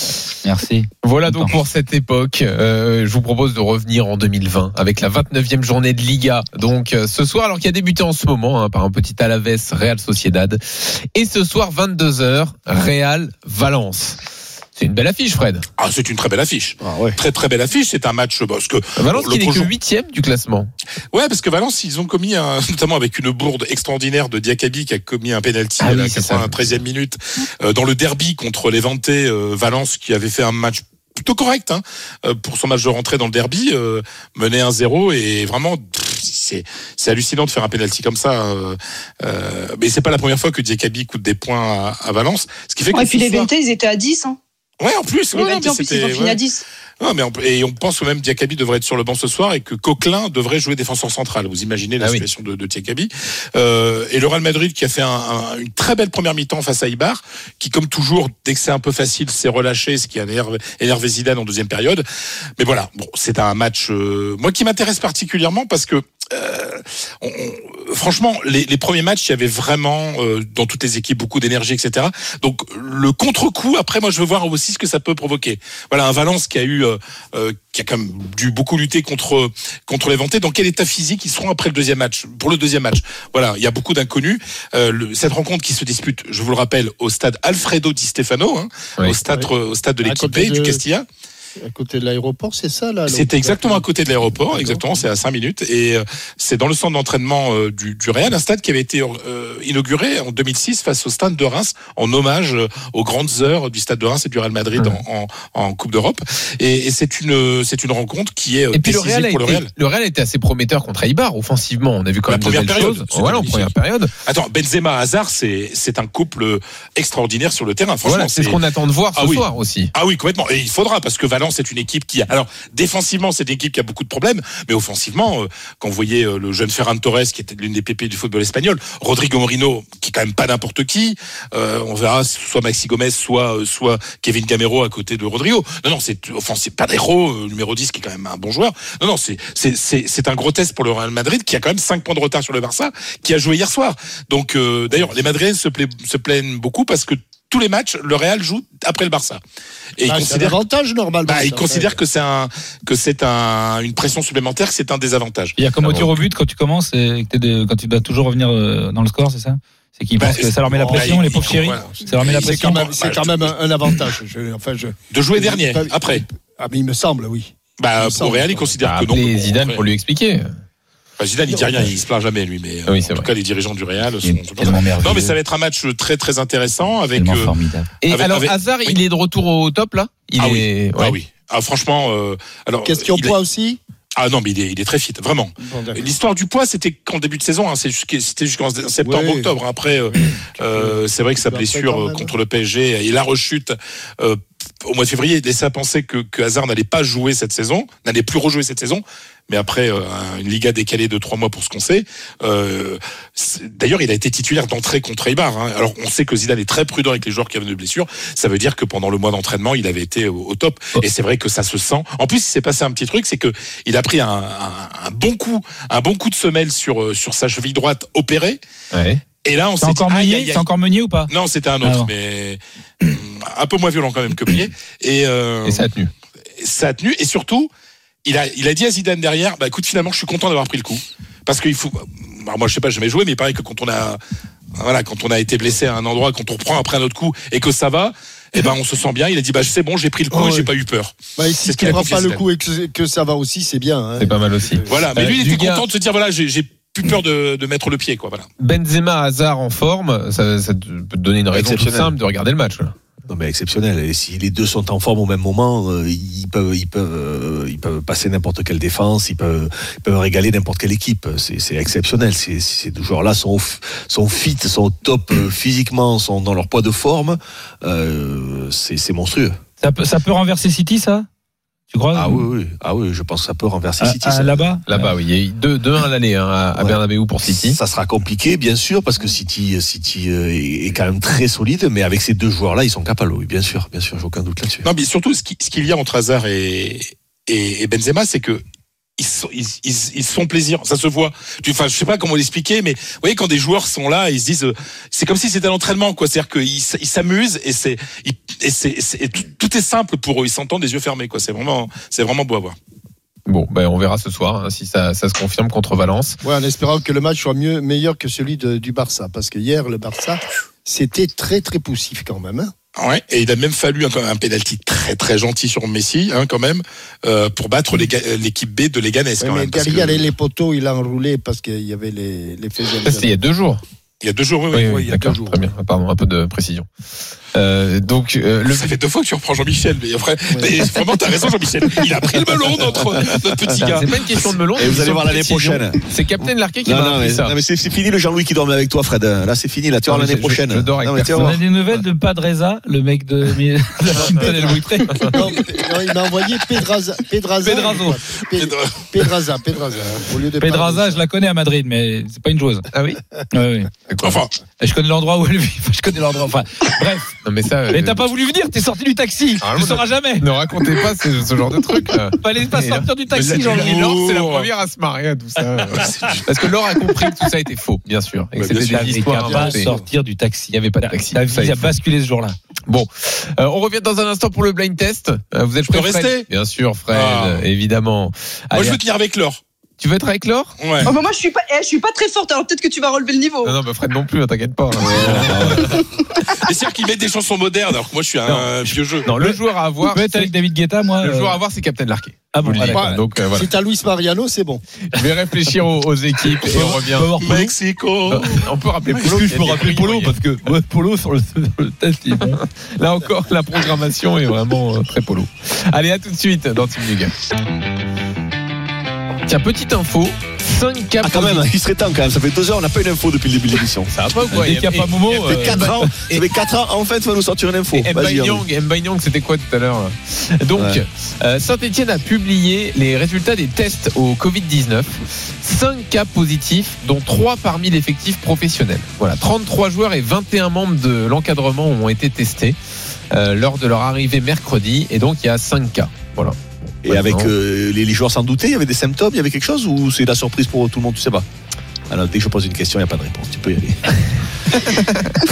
Merci. Voilà donc Attends. pour cette époque. Euh, je vous propose de revenir en deux mille vingt avec la vingt-neuvième journée de Liga. Donc euh, ce soir, alors qui a débuté en ce moment hein, par un petit Alaves Real Sociedad. Et ce soir, vingt-deux heures, Real Valence. C'est une belle affiche, Fred. Ah, c'est une très belle affiche. Ah ouais. Très très belle affiche. C'est un match parce que Valence qui n'est l'autre que jour- huitième du classement. Ouais, parce que Valence, ils ont commis un, notamment avec une bourde extraordinaire de Diakabi qui a commis un penalty Ah à oui, la c'est ça. quatre-vingt-treizième minute euh, dans le derby contre Levante euh, Valence qui avait fait un match plutôt correct hein, euh, pour son match de rentrée dans le derby, euh, mené un zéro et vraiment pff, c'est c'est hallucinant de faire un penalty comme ça. Euh, euh, mais c'est pas la première fois que Diakabi coûte des points à, à Valence, ce qui fait que Ouais, et puis ce les soir- Vente, ils étaient à dix. Hein. Ouais, en plus, Les ouais, Vente, mais en plus, ils c'était- ont fini ouais. à dix. Non, mais on, et on pense que même Diakabi devrait être sur le banc ce soir et que Coquelin devrait jouer défenseur central. Vous imaginez la Ah oui. situation de, de Diakabi. Euh, et le Real Madrid qui a fait un, un, une très belle première mi-temps face à Ibar, qui comme toujours, dès que c'est un peu facile, s'est relâché, ce qui a énervé, énervé Zidane en deuxième période. Mais voilà, bon, c'est un match, euh, moi qui m'intéresse particulièrement parce que euh, on, on, franchement, les, les premiers matchs, il y avait vraiment euh, dans toutes les équipes beaucoup d'énergie, et cetera. Donc le contre-coup, après, moi, je veux voir aussi ce que ça peut provoquer. Voilà, un Valence qui a eu, euh, euh, qui a quand même dû beaucoup lutter contre contre les Ventés. Dans quel état physique ils seront après le deuxième match, pour le deuxième match. Voilà, il y a beaucoup d'inconnus. Euh, le, cette rencontre qui se dispute, je vous le rappelle, au stade Alfredo Di Stefano, hein, Oui. au stade, Oui. au stade de À l'équipe côté B, du de- Castilla. À côté de l'aéroport, c'est ça là. C'était exactement à côté de l'aéroport, D'accord. exactement, c'est à cinq minutes. Et euh, c'est dans le centre d'entraînement euh, du, du Real, un stade qui avait été euh, inauguré en deux mille six face au stade de Reims, en hommage euh, aux grandes heures du stade de Reims et du Real Madrid Mmh. en, en, en Coupe d'Europe. Et, et c'est une c'est une rencontre qui est euh, Et puis le décisive Real, a pour le été, Real. le Real était assez prometteur contre Eibar offensivement. On a vu quand La même de première belles période, choses. c'était Voilà, en magnifique. première période. Attends, Benzema Hazard, c'est c'est un couple extraordinaire sur le terrain. Franchement, Voilà, c'est ce qu'on attend de voir ce Ah oui. soir aussi. Ah oui, complètement. Et il faudra, parce que Valence est une équipe qui a... Alors, défensivement, c'est une équipe qui a beaucoup de problèmes, mais offensivement, euh, quand vous voyez euh, le jeune Ferran Torres, qui était l'une des pépés du football espagnol, Rodrigo Moreno, qui est quand même pas n'importe qui, euh, on verra soit Maxi Gomez, soit euh, soit Kevin Gamero à côté de Rodrigo. Non, non, c'est offensif. Padero, euh, numéro dix, qui est quand même un bon joueur. Non, non, c'est c'est c'est c'est un gros test pour le Real Madrid, qui a quand même cinq points de retard sur le Barça, qui a joué hier soir. Donc, euh, d'ailleurs, les Madriens se, pla- se plaignent beaucoup parce que tous les matchs, le Real joue après le Barça. Et Ah, ils c'est un considèrent, avantage normalement. bah, ils ça. considèrent que c'est un, que c'est un, une pression supplémentaire, que c'est un désavantage. Il y a comme Ah au bon. tir au but quand tu commences et que t'es de- quand tu dois toujours revenir euh, dans le score, c'est ça? C'est qu'ils Bah, pensent que ça leur met la bah, pression, ils- les pauvres ils- chéris. voilà. Ça leur met la C'est pression. quand même, c'est Bah, quand même un, un avantage. Je, enfin, je, De jouer dernier, Pas- après. Ah, mais il me semble, oui. Bah, Il me pour semble, Real, ils quoi. considèrent Bah, que non. appelez mais bon, Zidane après- pour lui expliquer. Enfin, Zidane, il dit rien, il se plaint jamais, lui, mais, Ah oui, euh, c'est en tout vrai. cas, les dirigeants du Real Il est sont, tellement merveilleux. non, mais ça va être un match très, très intéressant avec, Tellement euh, formidable. Et Avec- alors, avec- Hazard, oui. il est de retour au top là. Il ah est. oui, ouais. ah oui. Ah, franchement, euh, alors. Question il est- poids aussi. Ah non, mais il est, il est très fit, vraiment. Bon, d'accord. L'histoire du poids, c'était qu'en début de saison, hein, c'est jusqu'à- c'était jusqu'en septembre, Oui. octobre. Après, euh, euh, c'est vrai que sa Après, blessure quand euh, même. contre le P S G et la rechute euh, au mois de février laissait à penser que, que Hazard n'allait pas jouer cette saison, n'allait plus rejouer cette saison. Mais après, euh, une Liga décalée de trois mois pour ce qu'on sait. Euh, c'est- D'ailleurs, il a été titulaire d'entrée contre Eibar. Hein. Alors, on sait que Zidane est très prudent avec les joueurs qui avaient de blessures. Ça veut dire que pendant le mois d'entraînement, il avait été au, au top. Oh. Et c'est vrai que ça se sent. En plus, il s'est passé un petit truc, c'est que il a pris un, un, un bon coup, un bon coup de semelle sur euh, sur sa cheville droite opérée. Ouais. Et là, on C'est s'est dit, encore aïe, Meunier aïe, aïe. C'est encore Meunier ou pas? Non, c'était un Ah autre, non. mais hum, un peu moins violent quand même que Meunier. Et, euh, Et ça a tenu. ça a tenu. Et surtout, il a, il a dit à Zidane derrière, bah écoute, finalement, je suis content d'avoir pris le coup. Parce qu'il faut. Alors moi, je sais pas, j'ai jamais joué, mais il paraît que quand on a, voilà, quand on a été blessé à un endroit, quand on reprend après un autre coup et que ça va, eh ben, on se sent bien. Il a dit, bah c'est bon, j'ai pris le coup Oh, et j'ai oui. pas eu peur. Bah, et C'est si ce tu qu'il a ne prends confié pas le Zidane. coup et que, que ça va aussi, c'est bien. Hein. C'est pas mal aussi. Voilà. Mais Euh, lui, il était Dugas. content de se dire, voilà, j'ai, j'ai plus peur de, de mettre le pied, quoi. Voilà. Benzema, Hazard en forme, ça, ça te peut te donner une raison toute Exceptionnel. simple de regarder le match. là. Non mais exceptionnel. Et si les deux sont en forme au même moment, euh, ils peuvent, ils peuvent, euh, ils peuvent passer n'importe quelle défense, ils peuvent, ils peuvent régaler n'importe quelle équipe. C'est, c'est exceptionnel. C'est, ces deux joueurs-là sont, au f- sont fit, sont au top euh, physiquement, sont dans leur poids de forme. Euh, c'est, c'est monstrueux. Ça peut, ça peut renverser City, ça? Tu crois? Ah oui, oui, ah oui, je pense que ça peut renverser à, City. à, ça. Là-bas, Là-bas, oui. Il y a eu deux un à l'aller hein, à, à Ouais. Bernabéu pour City. Ça sera compliqué, bien sûr, parce que City, City euh, est est quand même très solide, mais avec ces deux joueurs-là, ils sont capables, oui, bien sûr, bien sûr, j'ai aucun doute là-dessus. Non, mais surtout, ce qui- ce qu'il y a entre Hazard et, et, et Benzema, c'est que ils, sont- ils, ils, ils se font plaisir. Ça se voit. Tu- Enfin, je sais pas comment l'expliquer, mais vous voyez, quand des joueurs sont là, ils se disent, euh, c'est comme si c'était l'entraînement, quoi. C'est-à-dire qu'ils s- ils s'amusent et c'est, ils- et c'est, c'est- et tout, tout est simple pour eux. Ils s'entendent les yeux fermés, quoi. C'est vraiment, c'est vraiment beau à voir. Bon, ben on verra ce soir hein, si ça, ça se confirme contre Valence. Ouais, en espérant que le match soit mieux, meilleur que celui de- du Barça. Parce que hier, le Barça, c'était très, très poussif quand même. Hein. Ouais, et il a même fallu un, un penalty très très gentil sur Messi, hein, quand même, euh, pour battre les, l'équipe B de Leganés. Ouais, quand mais même, parce derrière que- les, les poteaux, il a enroulé parce qu'il y avait les, les faits. Ça, c'était il y a deux jours. Il y a deux jours, oui, oui. Oui, oui, oui, il y a d'accord, deux jours. très bien. Pardon, un peu de précision. Euh, donc, euh, le Ça fait deux fois que tu reprends Jean-Michel, mais après, mais vraiment, t'as raison, Jean-Michel. Il a pris le melon, notre, notre petit gars. c'est pas une question de melon. Et c'est vous une allez question voir de l'année précision. prochaine. C'est Captain Larquet qui Non, m'a non, appris mais, ça. non, mais c'est, c'est fini le Jean-Louis qui dormait avec toi, Fred. Là, c'est fini. Là, tu vas Non, voir mais l'année je- prochaine. je dors avec Non, mais tu vas on voir. a des nouvelles de Padreza, le mec de de la Chimpanel Louis Non, non, il m'a envoyé Pedraza. Pedraza. Pedrazo. Pe- Pedraza, Pedraza. Au lieu de Pedraza, Padreza. je la connais à Madrid, mais c'est pas une joueuse. Ah oui. Ouais, oui. Enfin, Et je connais l'endroit où elle vit. Enfin, je connais l'endroit. Enfin, bref. Non, mais ça. Mais euh, t'as pas voulu venir, t'es sorti du taxi. Ah, Tu non, sauras jamais. Ne racontez pas ce, ce genre de truc. Là. Fallait pas Et là- sortir du Et taxi, Jean-Louis. Laure, c'est la première à se marier à tout ça. Parce que Laure a compris que tout ça était faux, bien sûr. Et que Ouais, c'était bien sûr. des T'avais histoires qu'à pas inventées. sortir du taxi. Il n'y avait pas de taxi. Ta Ça, vie il a faut. basculé ce jour-là. Bon, euh, on revient dans un instant pour le blind test. Euh, vous êtes Je peux prêts, Fred rester Bien sûr, Fred, Ah. euh, évidemment. moi, Allez, je veux tenir avec Laure. tu veux être avec Laure Ouais. Oh, bah, moi, je suis pas, eh, je suis pas très forte, alors peut-être que tu vas relever le niveau. Non, non, bah Fred non plus, hein, t'inquiète pas. Et c'est-à-dire qu'ils mettent des chansons modernes, alors que moi, je suis un Non. vieux jeu. Non, le joueur à avoir, Peut-être c'est- avec David Guetta, moi. le euh, joueur à avoir, c'est Captain Larquet. Ah bon, Je vous le dis. ah, d'accord. Donc euh, voilà. Si t'as Luis Mariano, c'est bon. Je vais réfléchir aux, aux équipes et on revient. peut avoir Polo. Mexico. Euh, On peut rappeler Est-ce Polo. que il je y a peux des rappeler prix Polo moyens. parce que ouais, Polo sur le, sur le test il est bon. Là encore, la programmation est vraiment euh, très Polo. Allez, à tout de suite dans Team Dugas. Tiens, petite info. cinq cas Ah, quand même, positifs. il serait temps quand même. Ça fait deux heures, on n'a pas une info depuis le début de l'émission. Ça va pas ou quoi Dès qu'il y a Et- pas Momo, et- Ça fait euh, quatre ans, et- ça fait quatre ans, en fait, tu vas nous sortir une info. Et Vas-y, Mbaye Henri. Nyang, Mbaye Nyang, c'était quoi tout à l'heure là Donc, Ouais. euh, Saint-Etienne a publié les résultats des tests au covid dix-neuf. cinq cas positifs, dont trois parmi l'effectif professionnel. Voilà, trente-trois joueurs et vingt et un membres de l'encadrement ont été testés euh, lors de leur arrivée mercredi. Et donc, il y a cinq cas. Voilà. Et avec Maintenant. euh, les, les joueurs s'en doutaient, il y avait des symptômes, il y avait quelque chose ou c'est la surprise pour tout le monde, tu sais pas. Alors dès que je pose une question, il n'y a pas de réponse, tu peux y aller.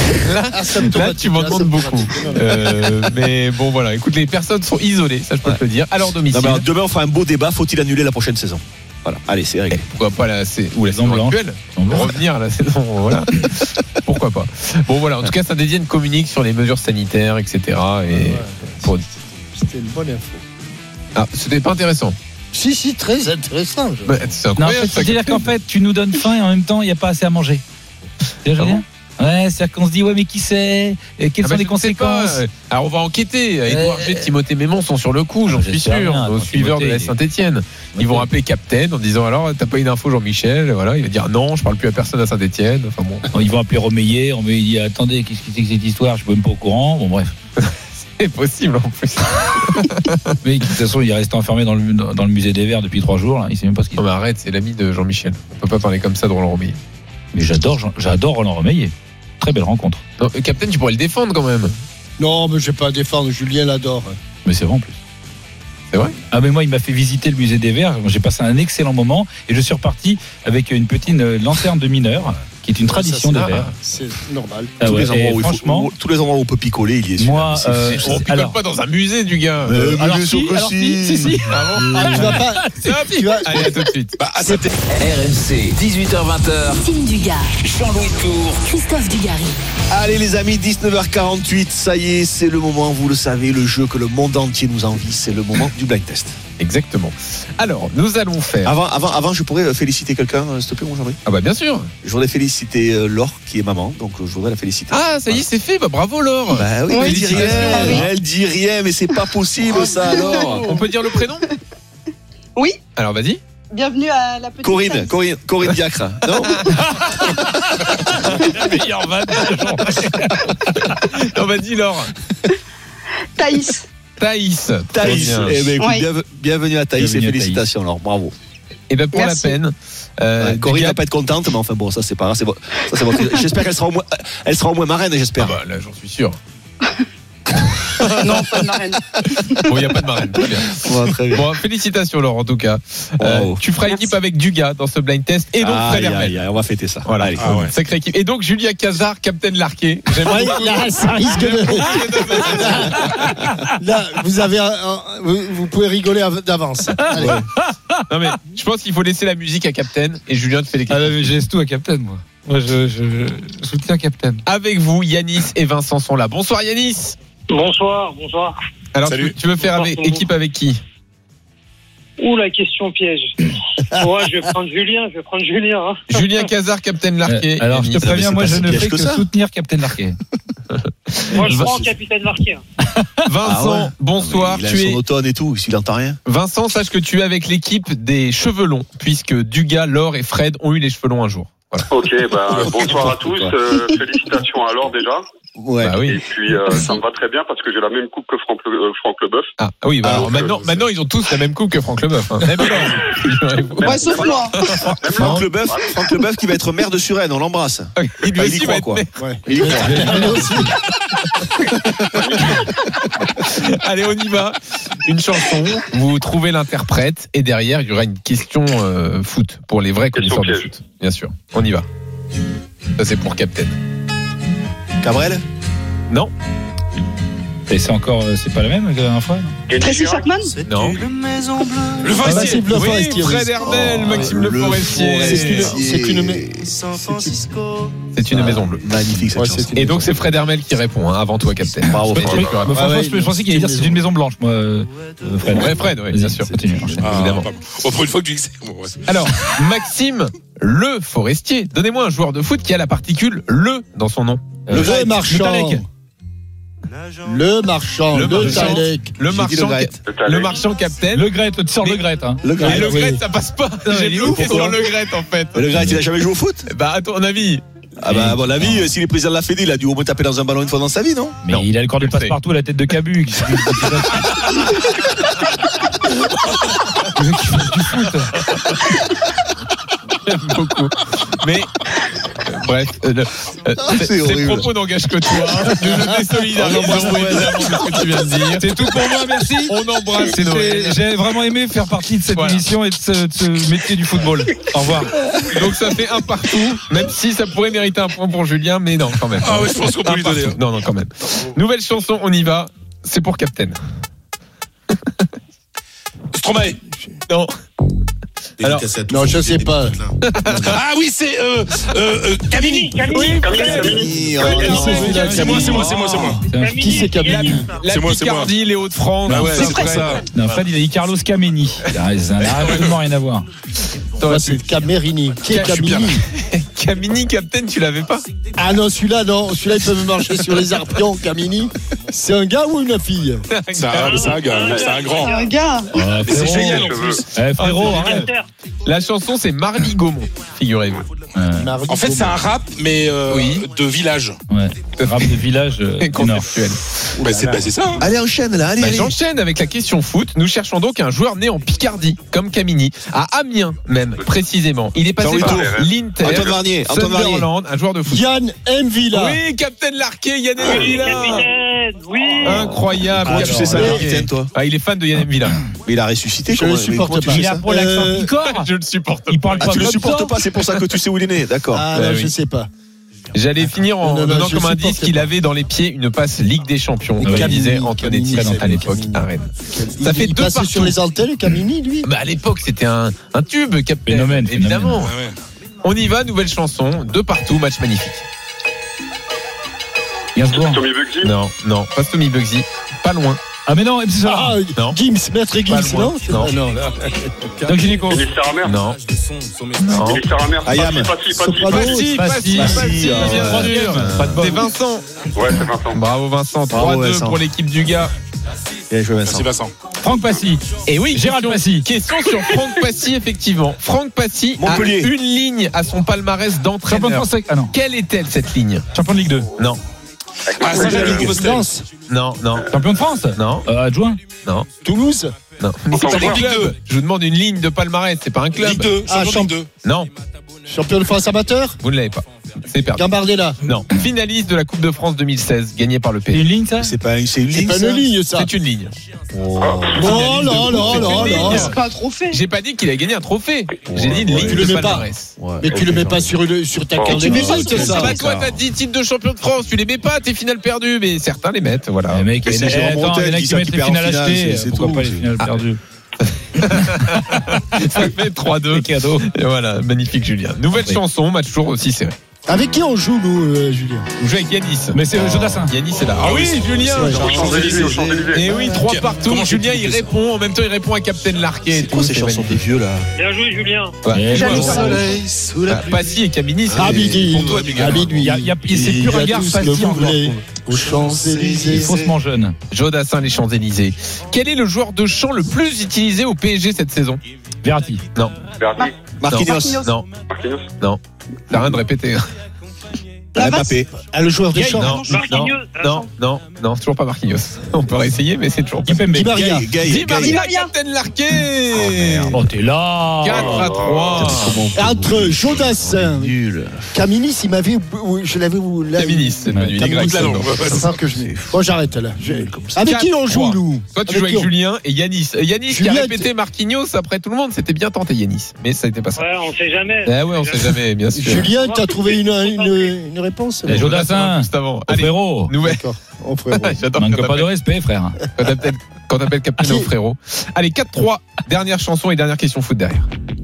Là, tu m'en demandes beaucoup. Euh, mais bon, voilà. Écoute, les personnes sont isolées, ça je peux te le dire, à leur domicile. Non, mais demain on fera un beau débat, faut-il annuler la prochaine saison? Voilà, allez, c'est réglé. Pourquoi pas la, c'est, ou la Saison saison blanche. actuelle Saison blanche. revenir à la saison, voilà. Pourquoi pas. Bon voilà, en tout cas, Saint-Étienne communique sur les mesures sanitaires, et cetera. Et Ouais. pour... C'était une bonne info. Ah, c'était pas intéressant. Si, si, très intéressant. je- Bah, c'est Non, en incroyable. fait, c'est-à-dire qu'en fait, tu nous donnes faim et en même temps, il n'y a pas assez à manger. C'est ce que je veux Ah dire Ouais, c'est-à-dire qu'on se dit, ouais, mais qui c'est Et quelles Ah sont bah, les je ne sais pas. conséquences Alors on va enquêter. Edouard Euh, G, Timothée Mémon sont sur le coup, j'en Ah, suis j'espère sûr. bien. Nos Attends, suiveurs de Timothée, la il est- Saint-Étienne. Ils vont appeler Captain en disant alors t'as pas une info Jean-Michel, voilà, il va dire non, je parle plus à personne à Saint-Étienne. Enfin bon, Ils vont appeler Romeyer. Romeyer il dit, attendez, qu'est-ce que c'est que cette histoire Je suis même pas au courant. Bon, bref. c'est possible en plus. Mais de toute façon, il est resté enfermé dans le, dans le musée des Verts depuis trois jours. Là. Il sait même pas ce qu'il Non mais arrête, c'est l'ami de Jean-Michel. On peut pas parler comme ça de Roland Romeyer. Mais j'adore, Jean- j'adore Roland Romeyer. Très belle rencontre. Non, euh, Captain, tu pourrais le défendre quand même. Non, mais je vais pas défendre. Julien l'adore. Mais c'est vrai en plus. C'est vrai Ah mais moi il m'a fait visiter le musée des Verts, j'ai passé un excellent moment et je suis reparti avec une petite euh, lanterne de mineur qui est une tradition Ça, des c'est- Verts. C'est normal. Ah tous, ouais, les endroits et où il faut- franchement, où- tous les endroits où on peut picoler, il y est celui-là. moi, C'est- euh, c'est- On euh, picole alors- pas dans un musée du gars. Euh, alors bien sûr si, que alors si. si, si, si. Ah bon Ah, tu vas pas. tu vas- Allez, à tout de suite. Bah, à cette- R M C, dix-huit heures vingt. Team Dugas, Jean-Louis Tour. Christophe Dugarry. Allez les amis, dix-neuf heures quarante-huit, ça y est, c'est le moment, vous le savez, le jeu que le monde entier nous envie, c'est le moment du blind test. Exactement. Alors, nous allons faire. Avant, avant, avant je pourrais féliciter quelqu'un, euh, s'il te plaît, mon Jean-Marie. Ah bah bien sûr. Je voudrais féliciter euh, Laure, qui est maman, donc euh, je voudrais la féliciter. Ah, ça y est, c'est fait. Bah bravo Laure. Bah oui, Oui, elle dit rien, félicitations. Ah oui. elle dit rien, mais c'est pas possible ça alors. On peut dire le prénom Oui, Alors vas-y. bienvenue à la petite Corinne, Thaïs. Corinne, Corinne Diacre, non? La meilleure vanne de la journée. Non, vas-y Laure. Thaïs. Thaïs. Thaïs. Eh ben, écoute, Oui. bienve- bienvenue à Thaïs Bienvenue et à félicitations. Alors, bravo. Et ben pour Merci. la peine. Euh, Ouais, Corinne Dugas- va pas être contente, mais enfin bon, ça c'est pas grave. c'est bon. Ça, c'est bon. J'espère qu'elle sera au moins, elle sera au moins marraine, Ah j'espère. bah là, j'en suis sûr. Non, pas de marraine. Bon, il n'y a pas de marraine. Très bien. Ouais, très bien. Bon, félicitations Laurent en tout cas. Euh, Bravo. tu feras équipe avec Dugas dans ce blind test et donc Fred Aïe, Hermel. aïe, aïe, on va fêter ça. Voilà, Allez. Ah ouais. sacrée équipe. Et donc Julien Cazard, Captain Larquet. J'aime Ouais, beaucoup. là, ça risque de. Là, vous avez, un- un- vous, vous pouvez rigoler av- d'avance. Allez. Non mais je pense qu'il faut laisser la musique à Captain et Julien te fait l'équipe. Ah, mais j'ai tout à Captain, moi. Moi, je, je, je soutiens Captain. Avec vous, Yanis et Vincent sont là. Bonsoir Yanis. Bonsoir, bonsoir. Alors Salut. tu, tu veux faire Bonsoir, avec, tout le monde. équipe avec qui? Ouh, la question piège. Ouais, je vais prendre Julien, je vais prendre Julien. Hein. Julien Cazard, Captain Larquet. Euh, alors, je te Yanis. préviens, c'est moi, pas je si ne piège fais que que, ça. soutenir Captain Larquet. Moi, je Va- prends capitaine Marquet. hein. Vincent, Ah ouais. bonsoir. Il a Tu son es automne et tout, s'il entend rien. Vincent, sache que tu es avec l'équipe des cheveux longs, puisque Dugas, Laure et Fred ont eu les cheveux longs un jour. Voilà. Ok, bah, bonsoir à tous. Euh, félicitations à Laure déjà. Ouais. Bah Et oui. puis euh, ça me va très bien parce que j'ai la même coupe que Franck, Le- euh, Franck Leboeuf. Ah oui, bah Ah, alors donc, maintenant, euh, maintenant ils ont tous la même coupe que Franck Leboeuf. Hein. Même Laure. Ouais, sauf moi. Même Franck Laure. Leboeuf, Franck Leboeuf qui va être maire de Suresnes, on l'embrasse. Il lui Enfin, il y aussi va croit, être quoi. maire. Il y croit. Moi aussi. Allez, on y va. Une chanson, vous trouvez l'interprète et derrière il y aura une question euh, foot pour les vrais Question connaisseurs de piège. foot. Bien sûr. On y va. Ça c'est pour Captain. Cabrel Non, Et c'est encore, euh, c'est pas la même que la dernière fois, non Kenny Tracy Girac. Chapman. non. Le Ah, Forestier. Maxime Le Oui, Forestier, oui. Fred Hermel, Oh, Maxime Le le Forestier. C'est une, Forestier. c'est une, mais- C'est une maison bleue. Magnifique cette Ouais, chanson. c'est une- Et donc c'est Fred Hermel qui répond hein, avant toi, Captain. Bravo, Je- Fred. je- Moi, franchement, Ah ouais, je, je pensais qu'il allait dire c'est une maison blanche, moi, euh, Fred. Ouais, Fred, oui, bien sûr. Continue, enchaîne. Ah, Évidemment. pas- oh, pour une fois que tu dis que c'est. Bon, ouais. Alors, Maxime Le Forestier, donnez-moi un joueur de foot qui a la particule Le dans son nom. Le Euh, marchand. Talec. Le marchand. Le Le marchand. Talec. Le J'ai dit marchand, Le Gret. Le Talec. le marchand Captain. Le Gret, tu sors Mais- le Gret, hein. Le Et Gret. le oui. Gret, ça passe pas. J'ai il est bloqué ouf, sur pourquoi le Gret en fait. Le Gret, il a jamais joué au foot. Bah, à ton avis. Ah bah à mon avis, euh, s'il est président de la Fédé, il a dû au moins taper dans un ballon une fois dans sa vie, non? Mais Non, il a le corps de je le sais. passe-partout à la tête de Cabu. qui- Le mec qui fait du foot. J'aime beaucoup. Mais euh, bref, euh, le- euh, c'est ces ces horrible. propos n'engagent que toi. Nous nous désolidarisons On embrasse évidemment de ce que tu viens de dire. C'est tout pour moi, merci. On embrasse C'était- Noël. J'ai vraiment aimé faire partie de cette Voilà. émission et de ce, de ce métier du football. Au revoir. Donc ça fait un partout, même si ça pourrait mériter un point pour Julien, mais non quand même. Ah ouais, je pense qu'on peut Un lui donner. partout. Non, non, quand même. Nouvelle chanson, on y va. C'est pour Captain. Stromae. Non. Alors, Non, je sais pas. Ah oui, c'est euh, euh, euh, Camini. Camini, Camini, Camini. Camini. Oh, Camini, non. c'est celui-là, C'est moi, c'est moi, c'est moi, c'est moi. Camini, Qui c'est Camini Camini. La C'est moi, c'est moi. Picardie, les Hauts-de-France. Ah ouais, c'est c'est pour vrai. ça. Non, Fred, il a dit Carlos Cameni. Ça n'a absolument rien à voir. Moi, c'est Camerini. Qui est Je suis bien. Camini Camini, Captain, tu l'avais pas? Ah non, celui-là, non. Celui-là, il peut me marcher sur les arpions, Camini. C'est un gars ou une fille C'est un, c'est un gars, c'est un grand. C'est un gars. Oh, Mais c'est frérot. génial en plus. Eh, frérot, Oh, arrête. Inter. La chanson, c'est Marly Gaumont, figurez-vous. Ouais, Mardi En fait, c'est un rap, mais euh, Oui. de village. ouais. Rap de village euh, du Nord. Conceptuel. Bah, c'est bah, c'est ça. hein. Allez, enchaîne là, allez, Bah, allez. J'enchaîne avec la question foot. Nous cherchons donc un joueur né en Picardie, comme Camini, à Amiens même, précisément. Il est passé Jean-Louis par Tour. l'Inter, Antoine Varnier, Antoine Varnier. Sunderland, un joueur de foot. Yann Mvila. Oui, Captain Larquet, Yann Oui, Mvila. capitaine. Oui. Incroyable. Comment tu sais ça, Captain capitaine, toi? Ah, il est fan de Yann Mvila. Mais il a ressuscité. Je comment- le mais supporte comment tu pas. sais Il a ça pour l'accent Euh, picard. Je le supporte Il parle pas. Ah, pas tu le comme supportes ça. pas, c'est pour ça que tu sais où il est né, d'accord. Ah Bah non, oui. je sais pas. J'allais finir en Non, non, non, donnant je comme supporte indice qu'il pas. avait dans les pieds une passe Ligue des Champions, comme Camini, disait Antonetti Camini, à l'époque Camini. à Rennes. Il, Ça fait il deux passait partout. sur les antennes, Camini, lui. Bah à l'époque, c'était un, un tube, Captain. Phénomène, Évidemment. Ouais, ouais. On y va, nouvelle chanson, deux partout, match magnifique. Gainsbourg. Tommy Bugsy. Non, non, pas Tommy Bugsy, pas loin. Ah, mais non, M C Ah, Non. Gims, maître Gims, Pas loin. non Non. Ah, non, là. Doc Gynéco. Ministère amer. Non, non. Ministère amer. Ayam. Passi, Passi, Soprano. Passi. Passi, Passi, Passi, Passi, Passi, ah, bien ouais. sûr. Pas de bol. C'est Vincent. Ouais, c'est Vincent. Bravo Vincent, Bravo, trois deux Vincent. pour l'équipe du gars. Bien joué, Vincent. Merci Vincent. Franck Passy. Et oui, Gérald question, Passy. question sur Franck Passy, effectivement. Franck Passy a Montpellier. une ligne à son palmarès Champion de d'entraîneur. France. Ah non. Quelle est-elle cette ligne? Champion de Ligue deux. Non. Ah, Saint-Jacques-de-Compostelle. Lens, Non, non, Champion de France. non, Euh, Adjoint. non, Toulouse, non. Mais c'est Encore pas un Ligue club. deux. Je vous demande une ligne de palmarès, c'est pas un club. Ligue deux, Ah, champion de Ligue deux. Non, champion de France amateur, vous ne l'avez pas. C'est perdu. Gambardella. Non. Finaliste de la Coupe de France deux mille seize, gagné par le C'est P S G. une ligne ça. C'est pas, c'est une C'est ligne. pas ça une ligne, ça. C'est une ligne. Oh là là là là. C'est pas un trophée. J'ai pas dit qu'il a gagné un trophée. J'ai dit une Ouais. ligne Tu le de mets pas. palmarès. Mais tu le mets pas sur, le, sur ta Oh, carte tu de mets pas visite, sur ça. Ah bah toi t'as dit titre de champion de France, tu les mets pas, tes finales perdues, mais certains les mettent, voilà. Les mecs, Mais c'est il y en a- Jérôme attends, Montel il y en a qui qui ça, mettent qui les perd en finales finale, achetées. c'est- c'est Pourquoi tout, pas les c'est- finales Ah. perdues. Ça fait trois deux. C'est cadeau. Et voilà, magnifique Julien. Nouvelle Oui. chanson, match toujours aussi serré. Avec qui on joue, nous, euh, Julien? On joue avec Yanis. Mais c'est Jodassin. Yanis est là. Ah oui, Julien. Ouais, Aux Champs-Élysées, aux Champs-Élysées. Et oui, trois Comment partout. j'ai Julien, pu il oublier ça répond. En même temps, il répond à Captain Larquet. C'est quoi ces chansons des vieux là? Bien joué, Julien. Ouais. Et Jamais voilà. ça. sous Ah, Passy et Camini, c'est Abidi, pour toi, du gars. Abidi. Il y a- il y a- c'est plus regard tous Passy le encore. voulez. Aux Il est Champs-Élysées. faussement jeune. Jodassin, les Champs-Élysées. Quel est le joueur de chant le plus utilisé au P S G cette saison? Verratti. Non. Verdi, Marquinhos. Marquinhos. Non. Marquinhos. Non. T'as rien de répéter. Mbappé. Ah, le joueur de champ. Non, non, Marquinhos. non, non, non, c'est toujours pas Marquinhos. On peut réessayer, mais c'est toujours pas. Kipembe. Di Maria. Gaï, Gaï, Di Gaï. Maria, Captain Larquet. Oh, t'es là. quatre à trois. Entre Jodassin, Nul. Caminis, il m'avait. Je l'avais. là, Caminis, c'est devenu une Caminis, Y. c'est non. bon. C'est ça que je mets. Bon, j'arrête là. Je- Avec qui on joue, quatre trois. nous? Toi, tu Avec joues qui avec on- Julien et Yanis. Euh, Yanis qui a Julien, répété Marquinhos après tout le monde. C'était bien tenté, Yanis. Mais ça n'était pas ça. Ouais, on sait jamais. Ah ouais, on sait jamais, bien sûr. Julien, t'as trouvé une, une, une réponse? Et Jodassin. Ah, Juste avant. Oh, Allez, frérot. nouvelle. D'accord. On ferait. J'adore Manque quand pas de t'appelles- respect, frère. quand t'appelles- quand t'appelles Captain Qui- au frérot. Allez, quatre trois. Dernière chanson et dernière question foot derrière.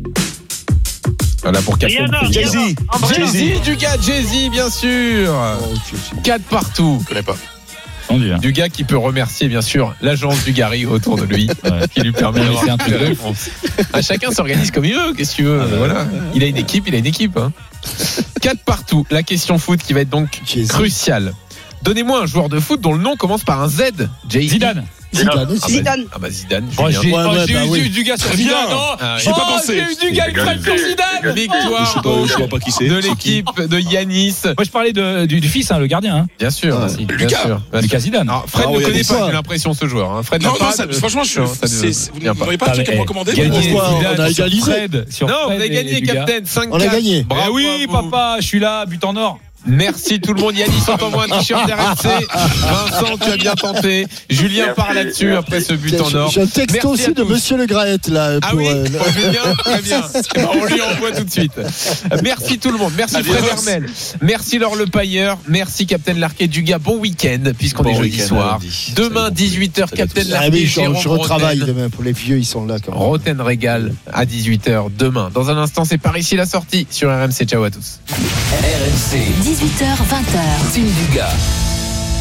Voilà pour Captain. Rihanna, Jay-Z. Rihanna. Umbrella. Jay-Z, du gars Jay-Z, bien sûr. quatre partout. Je connais pas. Tendu, hein. Du gars qui peut remercier bien sûr l'agence du Gary autour de lui, Ouais. qui lui permet Non, mais d'avoir c'est un toutes truc les de réponses. À chacun s'organise comme il veut, qu'est-ce que tu veux, voilà. Il a une équipe, il a une équipe. Hein. quatre partout. La question foot qui va être donc Jay-Z. cruciale. Donnez-moi un joueur de foot dont le nom commence par un Z. Jay-Z. Zidane. Zidane Ah bah, aussi. Zidane. Ah bah Zidane. Oh, Julien. j'ai Ouais, oh, ouais, j'ai bah eu oui. du- du gars sur Très bien. Zidane. Oh, Ah, J'y ai pas oh, pensé. j'ai eu du gars qui frappe sur Zidane. Victoire Je sais pas, donc je vois pas qui c'est. de l'équipe de Yanis. Moi, je parlais de- du, du fils, hein, le gardien. Hein. Bien sûr, Ah, bien Lucas. sûr. bien Lucas sûr. Zidane. Alors, Fred Ah ne oui, connaît il y a pas, des j'ai l'impression, ce joueur. hein. Fred Non, n'a non, pas ça, de- franchement, je, Non, ça ne- c'est- c'est- vous vient pas. n'auriez pas un truc à me Allez, recommander gagné pour- Pourquoi on Zidane a sur égalisé Fred, sur Non, Fred vous avez et- gagné, et Dugas. Captain. cinq On a gagné. Eh Bravo oui, à vous. papa, je suis là, but en or. Merci tout le monde. Yanis, envoie un t-shirt R M C. Vincent, tu as bien tenté. Julien Merci, part là-dessus merci. après ce but en or. J'ai un texto Merci aussi à de tous. Monsieur Le Graët là. Ah pour, oui, euh, pour Julien, très bien. Eh ben, on lui envoie tout de suite. Merci tout le monde. Merci Adios. Fred Hermel. Merci Laure Le Pailleur. Merci Captain Larquet Dugas. Bon week-end puisqu'on Bon est jeudi week-end, soir. lundi. Demain dix-huit heures. Captain Ah Larquet. oui, je, Jérôme je retravaille Roten. demain pour les vieux, ils sont là quand même. Roten Régal à dix-huit heures demain. Dans un instant, c'est par ici la sortie sur R M C. Ciao à tous. R M C, dix-huit heures vingt. Team Dugas.